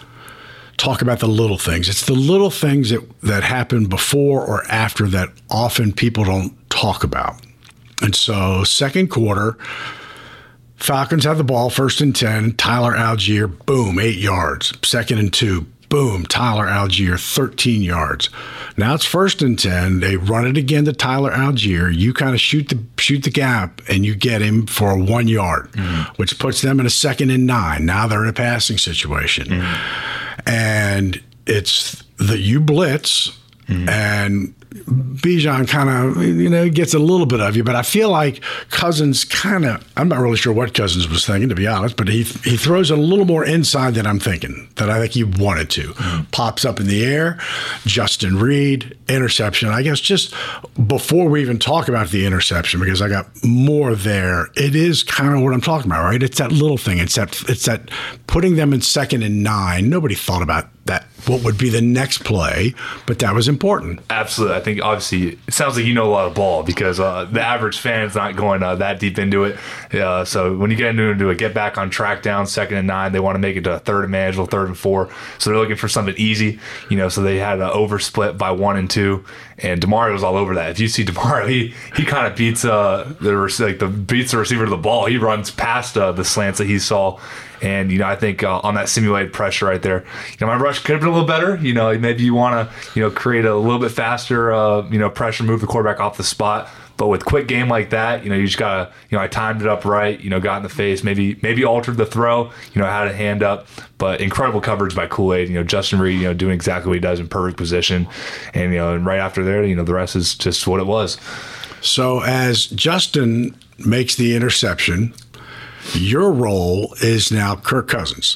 [SPEAKER 5] talk about the little things. It's the little things that, that happen before or after that often people don't talk about. And so second quarter, Falcons have the ball, first and ten, Tyler Algier, boom, eight yards. Second and two, boom, Tyler Algier, thirteen yards. Now it's first and ten. They run it again to Tyler Algier. You kind of shoot the shoot the gap, and you get him for one yard, mm-hmm. which puts them in a second and nine. Now they're in a passing situation. Mm-hmm. And it's that you blitz, mm-hmm. and Bijan kind of, you know, gets a little bit of you, but I feel like Cousins kind of, I'm not really sure what Cousins was thinking, to be honest, but he he throws a little more inside than I'm thinking, that I think he wanted to. Mm-hmm. Pops up in the air, Justin Reed, interception. I guess just before we even talk about the interception, because I got more there, it is kind of what I'm talking about, right? It's that little thing. It's that, it's that putting them in second and nine. Nobody thought about that, what would be the next play, but that was important.
[SPEAKER 9] Absolutely. I think obviously it sounds like you know a lot of ball, because uh, the average fan's not going uh, that deep into it. Uh, so when you get into, into it, get back on track down, second and nine, they want to make it to a third and manageable, third and four. So they're looking for something easy, you know, so they had an oversplit by one and two. And Demario was all over that. If you see Demario, he he kind of beats uh the like the beats the receiver to the ball. He runs past uh, the slants that he saw. And, you know, I think uh, on that simulated pressure right there, you know, my rush could have been a little better. You know, maybe you want to, you know, create a little bit faster, uh, you know, pressure, move the quarterback off the spot. But with quick game like that, you know, you just got to, you know, I timed it up right, you know, got in the face, maybe maybe altered the throw, you know, had a hand up. But incredible coverage by Kool-Aid. You know, Justin Reed, you know, doing exactly what he does in perfect position. And, you know, and right after there, you know, the rest is just what it was.
[SPEAKER 5] So as Justin makes the interception, your role is now Kirk Cousins.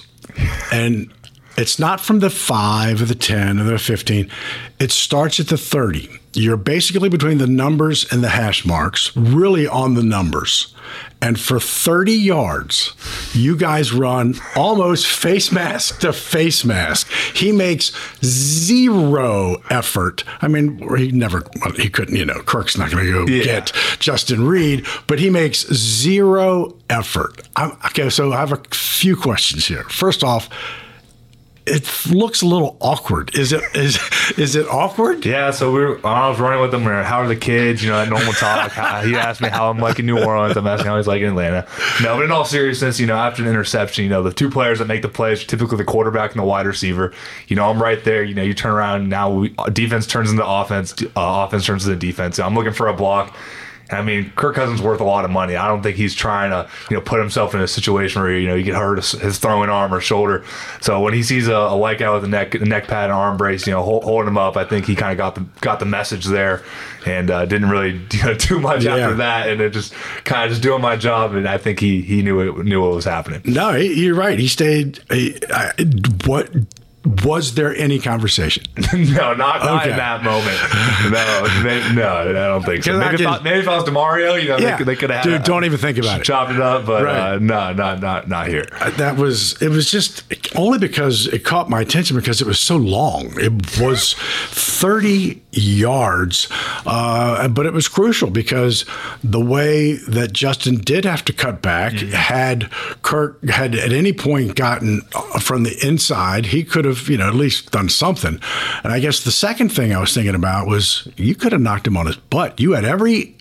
[SPEAKER 5] And it's not from the five or the ten or the fifteen. It starts at the thirty. You're basically between the numbers and the hash marks, really on the numbers. And for thirty yards, you guys run almost face mask to face mask. He makes zero effort. I mean, he never, well, he couldn't, you know, Kirk's not going to go yeah. get Justin Reed, but he makes zero effort. I'm, okay, so I have a few questions here. First off, it looks a little awkward. Is it is is it awkward?
[SPEAKER 9] Yeah, so we were, I was running with him. We're, how are the kids? You know, that normal talk. How, he asked me how I'm like in New Orleans. I'm asking how he's like in Atlanta. No, but in all seriousness, you know, after an interception, you know, the two players that make the plays, typically the quarterback and the wide receiver. You know, I'm right there. You know, you turn around, now we, defense turns into offense. Uh, offense turns into defense. I'm looking for a block. I mean, Kirk Cousins is worth a lot of money. I don't think he's trying to, you know, put himself in a situation where, you know, he get hurt his throwing arm or shoulder. So when he sees a, a white guy with a neck a neck pad and arm brace, you know, hold, holding him up, I think he kind of got the got the message there, and uh, didn't really, you know, do much yeah. after that, and it just kind of just doing my job. And I think he he knew it, knew what was happening.
[SPEAKER 5] No, you're right. He stayed. He, I, what. Was there any conversation?
[SPEAKER 9] no, not, not okay. in that moment. No, they, no, I don't think so. Maybe, if I, maybe if I was Demario, you know, yeah. they, they could have
[SPEAKER 5] Dude, don't even think about it.
[SPEAKER 9] Chopped it up, but right. uh, no, not not not here.
[SPEAKER 5] Uh, that was it. Was just only because it caught my attention because it was so long. It was thirty yards, uh, but it was crucial because the way that Justin did have to cut back, mm-hmm. had Kirk had at any point gotten from the inside, he could have, you know, at least done something. And I guess the second thing I was thinking about was you could have knocked him on his butt. You had every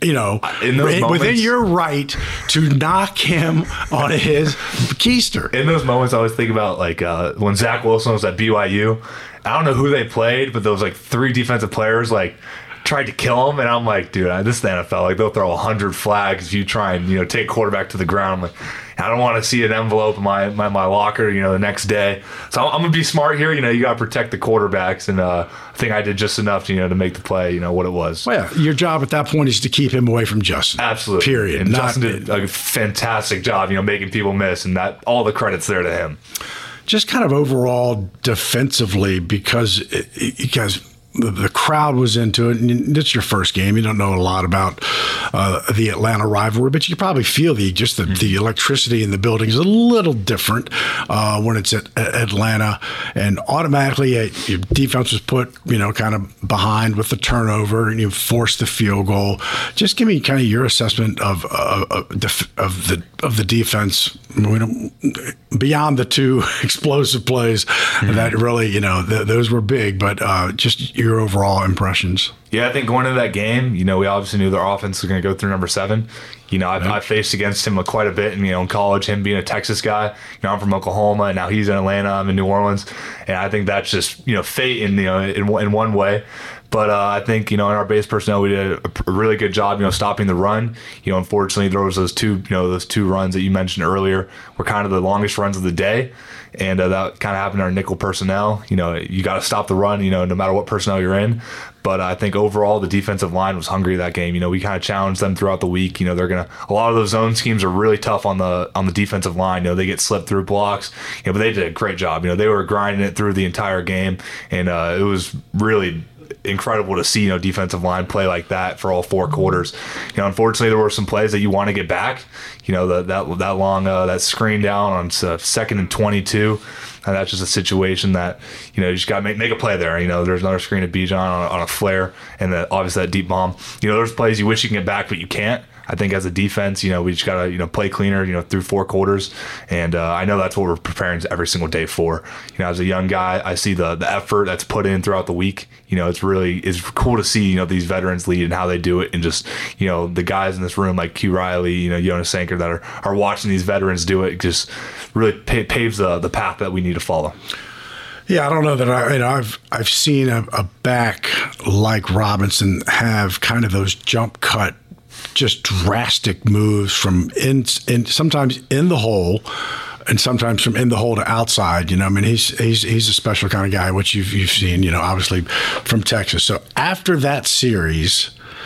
[SPEAKER 5] you know,
[SPEAKER 9] in those
[SPEAKER 5] within
[SPEAKER 9] moments,
[SPEAKER 5] your right to knock him on his keister.
[SPEAKER 9] In those moments, I always think about like uh, when Zach Wilson was at B Y U. I don't know who they played, but there was like three defensive players like tried to kill him, and I'm like, dude, this is the N F L. Like they'll throw a hundred flags if you try and you know take quarterback to the ground. I'm like, I don't want to see an envelope in my, my my locker, you know, the next day. So I'm, I'm gonna be smart here. You know, you got to protect the quarterbacks, and uh, I think I did just enough, to, you know, to make the play. You know what it was.
[SPEAKER 5] Well, yeah, your job at that point is to keep him away from Justin.
[SPEAKER 9] Absolutely.
[SPEAKER 5] Period.
[SPEAKER 9] And
[SPEAKER 5] Not,
[SPEAKER 9] Justin did a fantastic job, you know, making people miss, and that all the credit's there to him.
[SPEAKER 5] Just kind of overall defensively, because it, because. The, the crowd was into it, and it's your first game. You don't know a lot about uh, the Atlanta rivalry, but you can probably feel the just the, the electricity in the building is a little different uh, when it's at, at Atlanta, and automatically uh, your defense was put, you know, kind of behind with the turnover, and you forced the field goal. Just give me kind of your assessment of uh, of, of the of the defense. We don't, beyond the two explosive plays mm-hmm. that really, you know, th- those were big, but uh, just your overall impressions.
[SPEAKER 9] Yeah, I think going into that game, you know, we obviously knew their offense was going to go through number seven. You know, I've,
[SPEAKER 5] yeah.
[SPEAKER 9] I've faced against him quite a bit in, you know, in college, him being a Texas guy. You know, I'm from Oklahoma, and now he's in Atlanta, I'm in New Orleans. And I think that's just, you know, fate in, you know, in, in one way. But uh, I think, you know, in our base personnel, we did a, a really good job, you know, stopping the run. You know, unfortunately, there was those two, you know, those two runs that you mentioned earlier were kind of the longest runs of the day. And uh, that kind of happened to our nickel personnel. You know, you got to stop the run, you know, no matter what personnel you're in. But I think overall the defensive line was hungry that game. You know, we kind of challenged them throughout the week. You know, they're gonna a lot of those zone schemes are really tough on the on the defensive line. You know, they get slipped through blocks. You know, but they did a great job. You know, they were grinding it through the entire game, and uh, it was really incredible to see, you know, defensive line play like that for all four quarters. You know, unfortunately, there were some plays that you want to get back. You know, the, that that long uh, that screen down on uh, second and twenty-two. And that's just a situation that, you know, you just got to make, make a play there. You know, there's another screen at Bijan on, on a flare, and the, obviously that deep bomb. You know, there's plays you wish you can get back, but you can't. I think as a defense, you know, we just got to, you know, play cleaner, you know, through four quarters. And uh, I know that's what we're preparing every single day for. You know, as a young guy, I see the the effort that's put in throughout the week. You know, it's really, it's cool to see, you know, these veterans lead and how they do it. And just, you know, the guys in this room like Q Riley, you know, Jonas Sanker that are, are watching these veterans do it just really pa- paves the, the path that we need to follow.
[SPEAKER 5] Yeah, I don't know that I, you know, I've I've seen a, a back like Robinson have kind of those jump cut, just drastic moves from in, in sometimes in the hole, and sometimes from in the hole to outside. You know, I mean, he's he's he's a special kind of guy, which you've you've seen, you know, obviously from Texas. So after that series,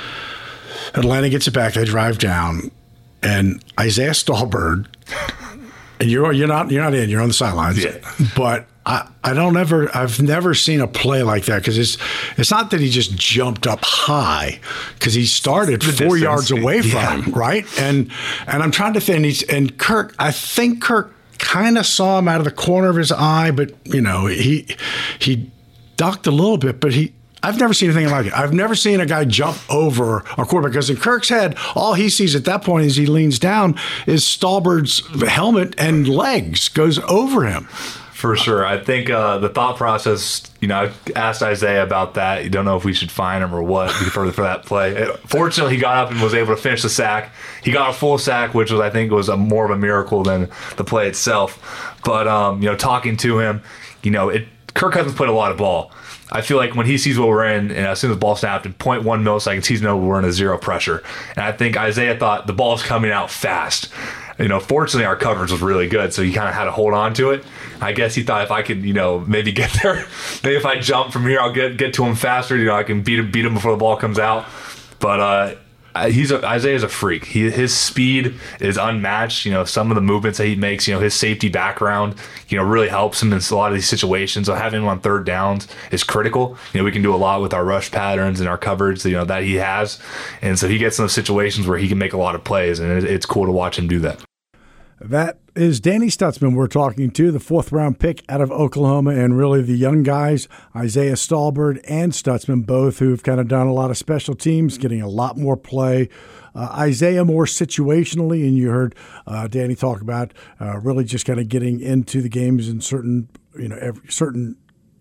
[SPEAKER 5] Atlanta gets it back. They drive down, and Isaiah Stallbird, and you're you're not you're not in. You're on the sidelines,
[SPEAKER 9] yeah.
[SPEAKER 5] but. I, I don't ever I've never seen a play like that, because it's it's not that he just jumped up high, because he started
[SPEAKER 9] the
[SPEAKER 5] four
[SPEAKER 9] distance.
[SPEAKER 5] yards away from
[SPEAKER 9] yeah.
[SPEAKER 5] him, right? And and I'm trying to think, he's, and Kirk, I think Kirk kind of saw him out of the corner of his eye, but you know he he ducked a little bit, but he. I've never seen anything like it. I've never seen a guy jump over a quarterback, because in Kirk's head, all he sees at that point as he leans down is Stallbird's helmet and legs goes over him.
[SPEAKER 9] For sure. I think uh, the thought process, you know, I asked Isaiah about that. You don't know if we should fine him or what for, for that play. Fortunately, he got up and was able to finish the sack. He got a full sack, which was, I think, was a more of a miracle than the play itself. But, um, you know, talking to him, you know, it, Kirk Cousins played a lot of ball. I feel like when he sees what we're in, and as soon as the ball snapped in zero point one milliseconds, he's know we're in a zero pressure. And I think Isaiah thought the ball's coming out fast. You know, fortunately, our coverage was really good, so he kind of had to hold on to it. I guess he thought if I could, you know, maybe get there, maybe if I jump from here, I'll get get to him faster. You know, I can beat him, beat him before the ball comes out. But uh, he's a, Isaiah's a freak. He, his speed is unmatched. You know, some of the movements that he makes, you know, his safety background, you know, really helps him in a lot of these situations. So having him on third downs is critical. You know, we can do a lot with our rush patterns and our coverage, you know, that he has. And so he gets in those situations where he can make a lot of plays, and it, it's cool to watch him do that.
[SPEAKER 5] That is Danny Stutzman we're talking to, the fourth round pick out of Oklahoma, and really the young guys, Isaiah Stallbird and Stutzman, both who've kind of done a lot of special teams, getting a lot more play. Uh, Isaiah more situationally, and you heard uh, Danny talk about uh, really just kind of getting into the games in certain, you know, every, certain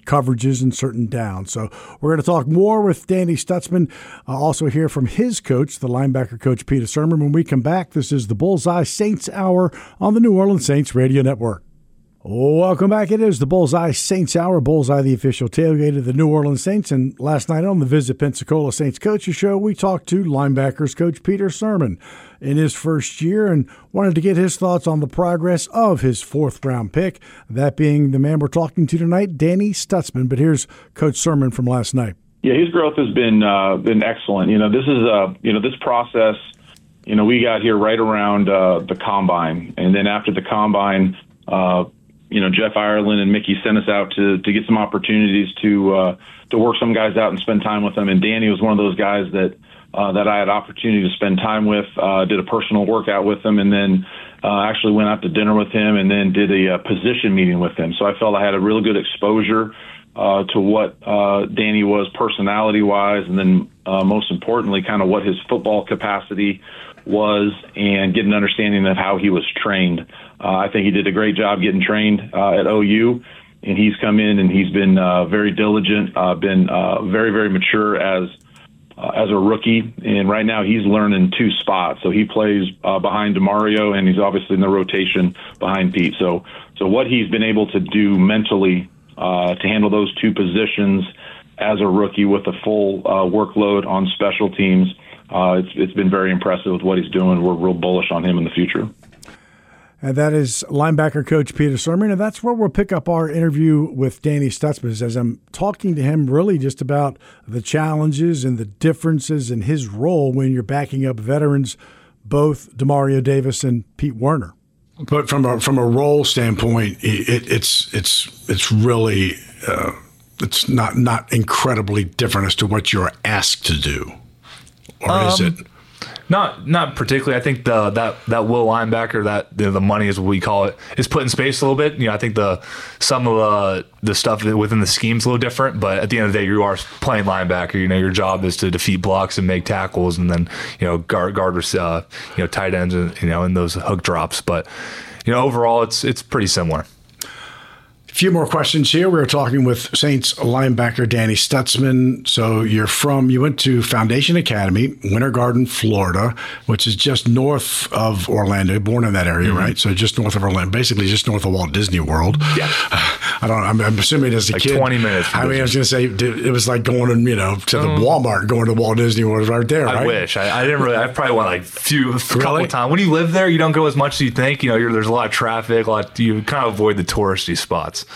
[SPEAKER 5] coverages and certain downs. So we're going to talk more with Danny Stutsman. Uh, also hear from his coach, the linebacker coach, Peter Sirmon. When we come back, this is the Bullseye Saints Hour on the New Orleans Saints Radio Network. Welcome back. It is the Bullseye Saints Hour. Bullseye, the official tailgate of the New Orleans Saints. And last night on the Visit Pensacola Saints Coaches Show, we talked to linebackers coach Peter Sirmon in his first year and wanted to get his thoughts on the progress of his fourth-round pick, that being the man we're talking to tonight, Danny Stutsman. But here's Coach Sirmon from last night.
[SPEAKER 10] Yeah, his growth has been uh, been excellent. You know, this is uh, you know this process. You know, we got here right around uh, the combine, and then after the combine. Uh, You know, Jeff Ireland and Mickey sent us out to to get some opportunities to uh, to work some guys out and spend time with them. And Danny was one of those guys that uh, that I had opportunity to spend time with. Uh, did a personal workout with him, and then uh, actually went out to dinner with him, and then did a, a position meeting with him. So I felt I had a really good exposure uh, to what uh, Danny was personality wise, and then uh, most importantly, kind of what his football capacity was, and get an understanding of how he was trained. Uh, I think he did a great job getting trained uh, at O U, and he's come in and he's been uh, very diligent, uh, been uh, very, very mature as uh, as a rookie. And right now he's learning two spots. So he plays uh, behind DeMario, and he's obviously in the rotation behind Pete. So so what he's been able to do mentally uh, to handle those two positions as a rookie with a full uh, workload on special teams, uh, it's it's been very impressive with what he's doing. We're real bullish on him in the future.
[SPEAKER 5] And that is linebacker coach Peter Sirmon. And that's where we'll pick up our interview with Danny Stutsman, as I'm talking to him really just about the challenges and the differences in his role when you're backing up veterans, both DeMario Davis and Pete Werner. But from a from a role standpoint, it, it's it's it's really uh, it's not not incredibly different as to what you're asked to do, or um, is it?
[SPEAKER 9] Not not particularly. I think the that that will linebacker, that you know, the money is what we call it, is put in space a little bit. You know, I think the some of the the stuff within the scheme's a little different, but at the end of the day, you are playing linebacker. You know, your job is to defeat blocks and make tackles, and then you know guard guard uh, you know tight ends and you know in those hook drops. But you know overall, it's it's pretty similar.
[SPEAKER 5] A few more questions here. We were talking with Saints linebacker Danny Stutsman. So you're from, you went to Foundation Academy, Winter Garden, Florida, which is just north of Orlando, born in that area, mm-hmm. right? So just north of Orlando, basically just north of Walt Disney World.
[SPEAKER 9] Yeah.
[SPEAKER 5] I don't, I'm, I'm assuming as a
[SPEAKER 9] like
[SPEAKER 5] kid.
[SPEAKER 9] twenty minutes.
[SPEAKER 5] I mean, I was going to say, it was like going to, you know, to the um, Walmart, going to Walt Disney World right there, right?
[SPEAKER 9] I wish. I, I didn't really, I probably went like few, a
[SPEAKER 5] really?
[SPEAKER 9] couple of times. When you live there, you don't go as much as you think. You know, you're, there's a lot of traffic, a lot, you kind of avoid the touristy spots.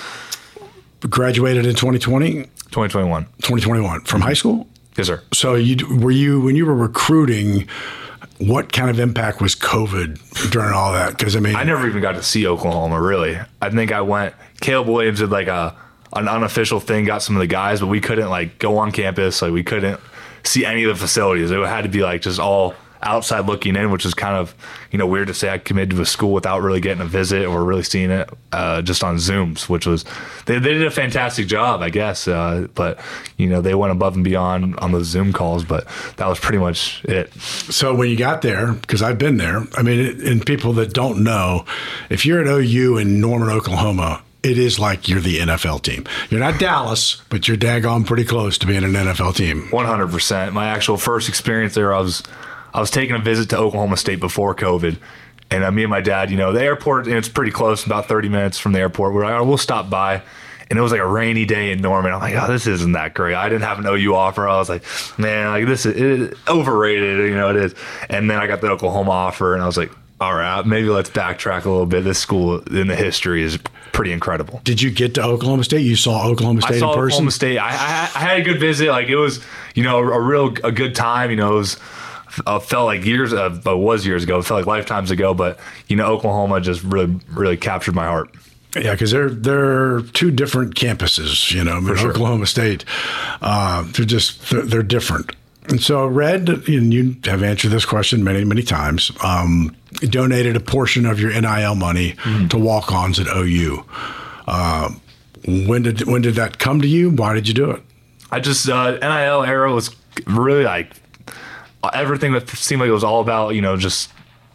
[SPEAKER 5] Graduated in twenty twenty?
[SPEAKER 9] twenty twenty-one.
[SPEAKER 5] twenty twenty-one. From high school?
[SPEAKER 9] Yes, sir.
[SPEAKER 5] So you were you, when you were recruiting, what kind of impact was COVID during all that? Because, I mean,
[SPEAKER 9] I never even got to see Oklahoma, really. I think I went, Caleb Williams did like a an unofficial thing, got some of the guys, but we couldn't like go on campus. Like we couldn't see any of the facilities. It had to be like just all outside looking in, which is kind of, you know, weird to say I committed to a school without really getting a visit or really seeing it uh, just on Zooms, which was, they, they did a fantastic job, I guess. Uh, but, you know, they went above and beyond on those Zoom calls, but that was pretty much it.
[SPEAKER 5] So when you got there, because I've been there, I mean, and people that don't know, if you're at O U in Norman, Oklahoma, it is like you're the N F L team. You're not Dallas, but you're daggone pretty close to being an N F L team.
[SPEAKER 9] one hundred percent. My actual first experience there, I was I was taking a visit to Oklahoma State before COVID, and uh, me and my dad, you know, the airport, and it's pretty close, about thirty minutes from the airport. We're like, oh, we'll stop by. And it was like a rainy day in Norman. I'm like, oh, this isn't that great. I didn't have an O U offer. I was like, man, like this is it is overrated. You know, it is. And then I got the Oklahoma offer, and I was like, all right, maybe let's backtrack a little bit. This school in the history is pretty incredible.
[SPEAKER 5] Did you get to Oklahoma State? You saw Oklahoma State
[SPEAKER 9] I saw
[SPEAKER 5] in person?
[SPEAKER 9] Oklahoma State. I, I, I had a good visit. Like it was, you know, a real a good time. You know, it was. Uh, felt like years, uh, but was years ago. It felt like lifetimes ago. But you know, Oklahoma just really, really captured my heart.
[SPEAKER 5] Yeah, because they're they're two different campuses. You know, I mean,
[SPEAKER 9] sure.
[SPEAKER 5] Oklahoma State, uh, they're just they're, they're different. And so, Red, and you have answered this question many, many times. Um, donated a portion of your N I L money mm-hmm. to walk-ons at O U. Uh, when did when did that come to you? Why did you do it?
[SPEAKER 9] I just uh, N I L era was really like. Everything that seemed like it was all about, you know, just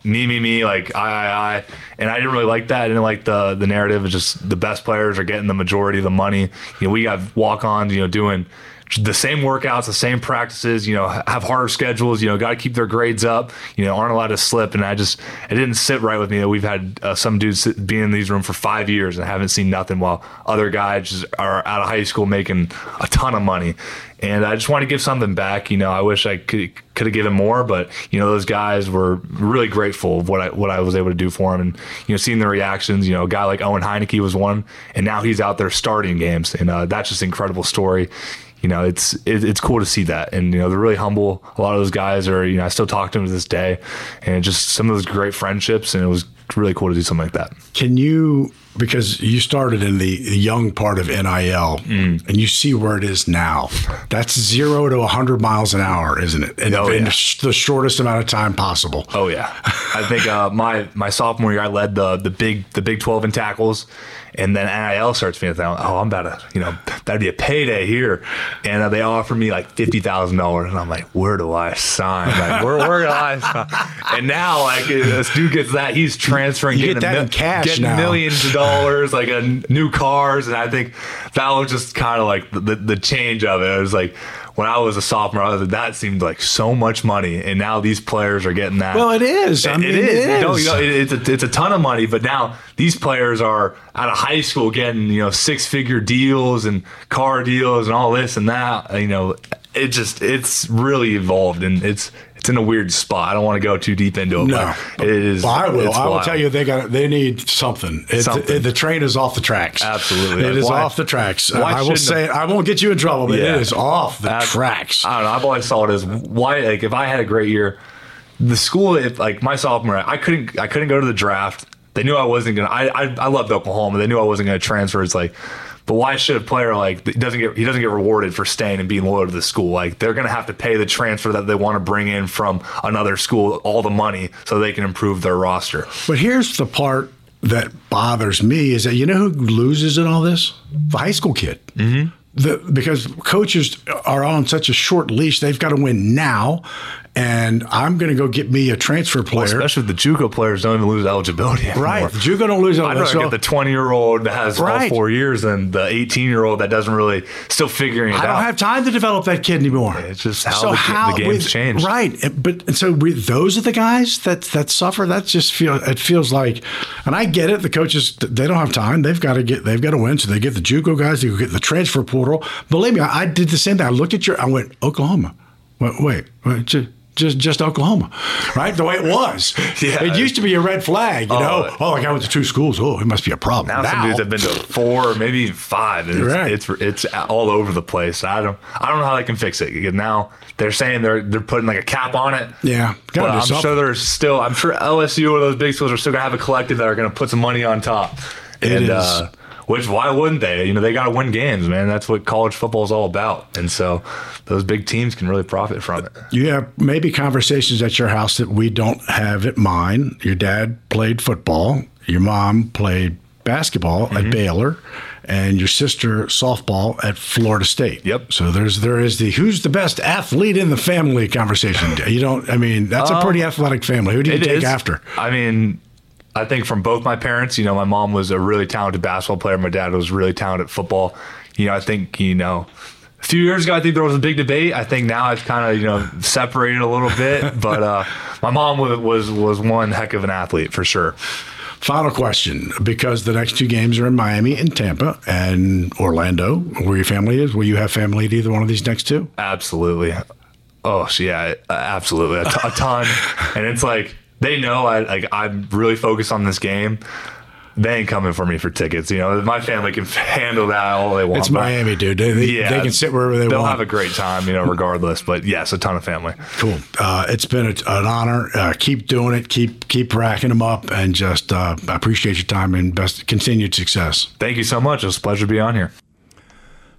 [SPEAKER 9] me, me, me, like I, I, I, and I didn't really like that. I didn't like the the narrative. It's just the best players are getting the majority of the money. You know, we got walk-ons, you know, doing the same workouts, the same practices, you know, have harder schedules, you know, got to keep their grades up, you know, aren't allowed to slip. And I just, it didn't sit right with me that we've had uh, some dudes sit, be in these rooms for five years and haven't seen nothing, while other guys just are out of high school making a ton of money. And I just want to give something back. You know, I wish I could could have given more, but you know, those guys were really grateful of what I what I was able to do for them. And you know, seeing the reactions. You know, a guy like Owen Heineke was one, and now he's out there starting games, and uh, that's just an incredible story. You know, it's it, it's cool to see that, and you know, they're really humble. A lot of those guys are, you know, I still talk to them to this day, and just some of those great friendships, and it was really cool to do something like that.
[SPEAKER 5] Can you, because you started in the young part of N I L, mm. and you see where it is now. That's zero to a hundred miles an hour, isn't it? In,
[SPEAKER 9] oh,
[SPEAKER 5] in
[SPEAKER 9] yeah.
[SPEAKER 5] the shortest amount of time possible.
[SPEAKER 9] Oh yeah, I think uh, my my sophomore year I led the the big the Big twelve in tackles. And then N I L starts being a thing. Oh, I'm about to, you know, that'd be a payday here. And uh, they offer me like fifty thousand dollars. And I'm like, where do I sign? Like, where, where do I sign? And now, like, this dude gets that. He's transferring,
[SPEAKER 5] you
[SPEAKER 9] getting,
[SPEAKER 5] get that
[SPEAKER 9] a,
[SPEAKER 5] in cash
[SPEAKER 9] getting
[SPEAKER 5] now.
[SPEAKER 9] millions of dollars, like a new cars. And I think that was just kind of like the, the, the change of it. It was like, when I was a sophomore, I was like, that seemed like so much money, and now these players are getting that.
[SPEAKER 5] Well, it is. I mean,
[SPEAKER 9] it is.
[SPEAKER 5] It is.
[SPEAKER 9] No, you know, it, it's a it's a ton of money, but now these players are out of high school getting, you know, six figure deals and car deals and all this and that. You know, it just it's really evolved, and it's it's in a weird spot. I don't want to go too deep into it.
[SPEAKER 5] No,
[SPEAKER 9] but it is.
[SPEAKER 5] Well, I will.
[SPEAKER 9] I
[SPEAKER 5] will wild. tell you, they got they need something. It,
[SPEAKER 9] something.
[SPEAKER 5] It, the train is off the tracks.
[SPEAKER 9] Absolutely,
[SPEAKER 5] it
[SPEAKER 9] like,
[SPEAKER 5] is
[SPEAKER 9] why,
[SPEAKER 5] off the tracks. Uh, I will say it. I won't get you in trouble, but yeah. it is off the
[SPEAKER 9] I,
[SPEAKER 5] tracks.
[SPEAKER 9] I don't know. I've always saw it as why. Like, if I had a great year, the school, if like my sophomore, I couldn't. I couldn't go to the draft. They knew I wasn't gonna. I I, I loved Oklahoma. They knew I wasn't gonna transfer. It's like. But why should a player like he doesn't get he doesn't get rewarded for staying and being loyal to the school? Like, they're going to have to pay the transfer that they want to bring in from another school all the money so they can improve their roster.
[SPEAKER 5] But here's the part that bothers me is that, you know who loses in all this? The high school kid.
[SPEAKER 9] Mm-hmm.
[SPEAKER 5] The, because coaches are on such a short leash, they've got to win now. And I'm going to go get me a transfer player.
[SPEAKER 9] Well, especially the JUCO players don't even lose eligibility anymore.
[SPEAKER 5] Right. The JUCO don't lose eligibility.
[SPEAKER 9] I'd rather get the twenty-year-old that has right. all four years than the eighteen-year-old that doesn't really still figuring it
[SPEAKER 5] I
[SPEAKER 9] out.
[SPEAKER 5] I don't have time to develop that kid anymore.
[SPEAKER 9] It's just how,
[SPEAKER 5] so
[SPEAKER 9] the,
[SPEAKER 5] how
[SPEAKER 9] the game's
[SPEAKER 5] with,
[SPEAKER 9] changed.
[SPEAKER 5] Right. But and so we, those are the guys that, that suffer. That just feel it feels like, and I get it. The coaches, they don't have time. They've got to get, they've got to win. So they get the JUCO guys. They go get the transfer portal. Believe me, I, I did the same thing. I looked at your, I went, Oklahoma. Wait, wait, wait just, Just just Oklahoma, right? The way it was.
[SPEAKER 9] Yeah.
[SPEAKER 5] It used to be a red flag, you oh, know. Oh, like I went to two schools. Oh, it must be a problem.
[SPEAKER 9] Now, now some dudes have been to four, or maybe five. And it's, right. it's it's all over the place. I don't I don't know how they can fix it. Because now they're saying they're they're putting like a cap on it.
[SPEAKER 5] Yeah,
[SPEAKER 9] but I'm something. sure there's still. I'm sure L S U or those big schools are still gonna have a collective that are gonna put some money on top.
[SPEAKER 5] It
[SPEAKER 9] and,
[SPEAKER 5] is.
[SPEAKER 9] Uh, Which, why wouldn't they? You know, they got to win games, man. That's what college football is all about. And so those big teams can really profit from it.
[SPEAKER 5] You have maybe conversations at your house that we don't have at mine. Your dad played football. Your mom played basketball mm-hmm. at Baylor. And your sister softball at Florida State.
[SPEAKER 9] Yep.
[SPEAKER 5] So there's there is the who's the best athlete in the family conversation. You don't, I mean, that's um, a pretty athletic family. Who do you take
[SPEAKER 9] is.
[SPEAKER 5] after?
[SPEAKER 9] I mean, I think from both my parents, you know, my mom was a really talented basketball player. My dad was really talented at football. You know, I think, you know, a few years ago, I think there was a big debate. I think now it's kind of, you know, separated a little bit. But uh, my mom was, was was one heck of an athlete for sure.
[SPEAKER 5] Final question, because the next two games are in Miami and Tampa and Orlando, where your family is. Will you have family at either one of these next two?
[SPEAKER 9] Absolutely. Oh, yeah, absolutely. A, t- a ton. And it's like, they know I like I'm really focused on this game. They ain't coming for me for tickets. You know, my family can handle that all they want.
[SPEAKER 5] It's Miami, dude. They, they,
[SPEAKER 9] yeah,
[SPEAKER 5] they can sit wherever they
[SPEAKER 9] they'll
[SPEAKER 5] want.
[SPEAKER 9] They'll have a great time, you know, regardless. But yes, a ton of family.
[SPEAKER 5] Cool. Uh, it's been a, an honor. Uh, keep doing it. Keep keep racking them up, and just uh, I appreciate your time and best continued success.
[SPEAKER 9] Thank you so much. It was a pleasure to be on here.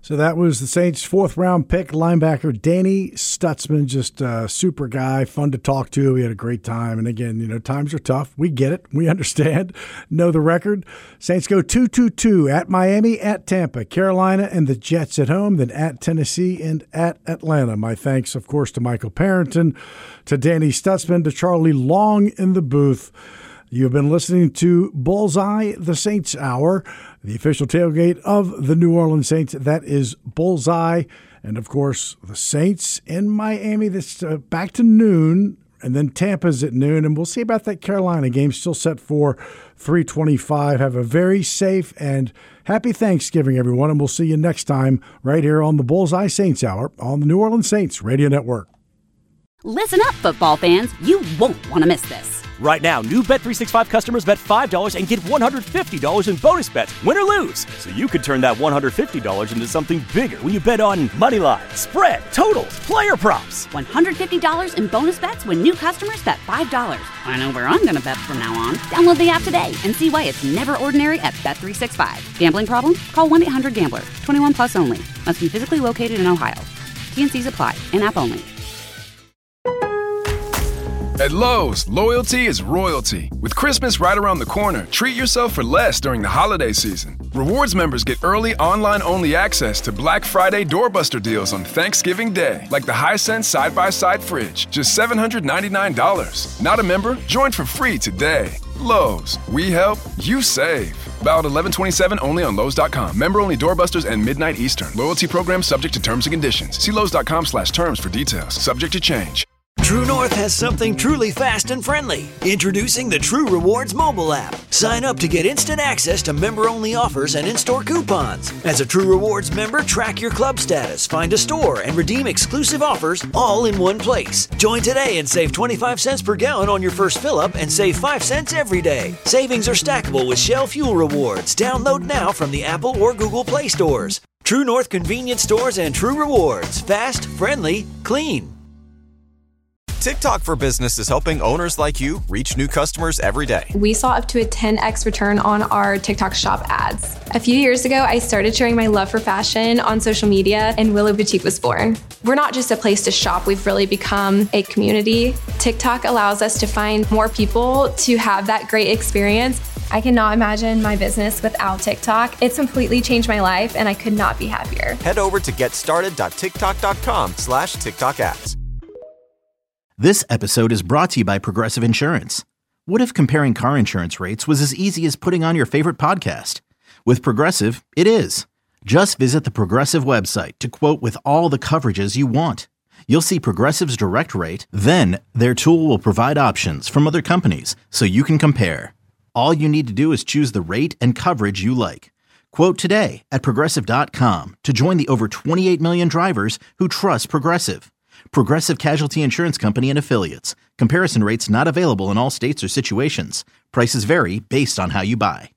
[SPEAKER 5] So that was the Saints' fourth-round pick, linebacker Danny Stutzman, just a super guy, fun to talk to. We had a great time. And again, you know, times are tough. We get it. We understand. Know the record. Saints go two two two at Miami, at Tampa, Carolina, and the Jets at home, then at Tennessee and at Atlanta. My thanks, of course, to Michael Parrington, to Danny Stutzman, to Charlie Long in the booth. You've been listening to Bullseye, the Saints Hour, the official tailgate of the New Orleans Saints. That is Bullseye. And, of course, the Saints in Miami. That's uh, back to noon, and then Tampa's at noon. And we'll see about that Carolina game, still set for three twenty-five. Have a very safe and happy Thanksgiving, everyone, and we'll see you next time right here on the Bullseye Saints Hour on the New Orleans Saints Radio Network.
[SPEAKER 1] Listen up, football fans. You won't want to miss this.
[SPEAKER 2] Right now, new Bet three sixty-five customers bet five dollars and get one hundred fifty dollars in bonus bets, win or lose. So you could turn that one hundred fifty dollars into something bigger when you bet on money line, spread, totals, player props.
[SPEAKER 1] one hundred fifty dollars in bonus bets when new customers bet five dollars. I know where I'm going to bet from now on. Download the app today and see why it's never ordinary at Bet three sixty-five. Gambling problem? Call one eight hundred gambler. twenty-one plus only. Must be physically located in Ohio. T and C's apply. In-app only.
[SPEAKER 3] At Lowe's, loyalty is royalty. With Christmas right around the corner, treat yourself for less during the holiday season. Rewards members get early online-only access to Black Friday doorbuster deals on Thanksgiving Day, like the Hisense side-by-side fridge, just seven hundred ninety-nine dollars. Not a member? Join for free today. Lowe's, we help, you save. Valid eleven twenty-seven only on Lowe's dot com. Member-only doorbusters and midnight Eastern. Loyalty program subject to terms and conditions. See Lowe's dot com slash terms for details. Subject to change.
[SPEAKER 4] True North has something truly fast and friendly. Introducing the True Rewards mobile app. Sign up to get instant access to member-only offers and in-store coupons. As a True Rewards member, track your club status, find a store, and redeem exclusive offers all in one place. Join today and save twenty-five cents per gallon on your first fill-up and save five cents every day. Savings are stackable with Shell Fuel Rewards. Download now from the Apple or Google Play stores. True North Convenience Stores and True Rewards. Fast, friendly, clean.
[SPEAKER 11] TikTok for Business is helping owners like you reach new customers every day.
[SPEAKER 12] We saw up to a ten x return on our TikTok shop ads. A few years ago, I started sharing my love for fashion on social media, and Willow Boutique was born. We're not just a place to shop, we've really become a community. TikTok allows us to find more people to have that great experience.
[SPEAKER 13] I cannot imagine my business without TikTok. It's completely changed my life, and I could not be happier.
[SPEAKER 11] Head over to getstarted.tiktok.com slash TikTok ads.
[SPEAKER 14] This episode is brought to you by Progressive Insurance. What if comparing car insurance rates was as easy as putting on your favorite podcast? With Progressive, it is. Just visit the Progressive website to quote with all the coverages you want. You'll see Progressive's direct rate, then their tool will provide options from other companies so you can compare. All you need to do is choose the rate and coverage you like. Quote today at Progressive dot com to join the over twenty-eight million drivers who trust Progressive. Progressive Casualty Insurance Company and Affiliates. Comparison rates not available in all states or situations. Prices vary based on how you buy.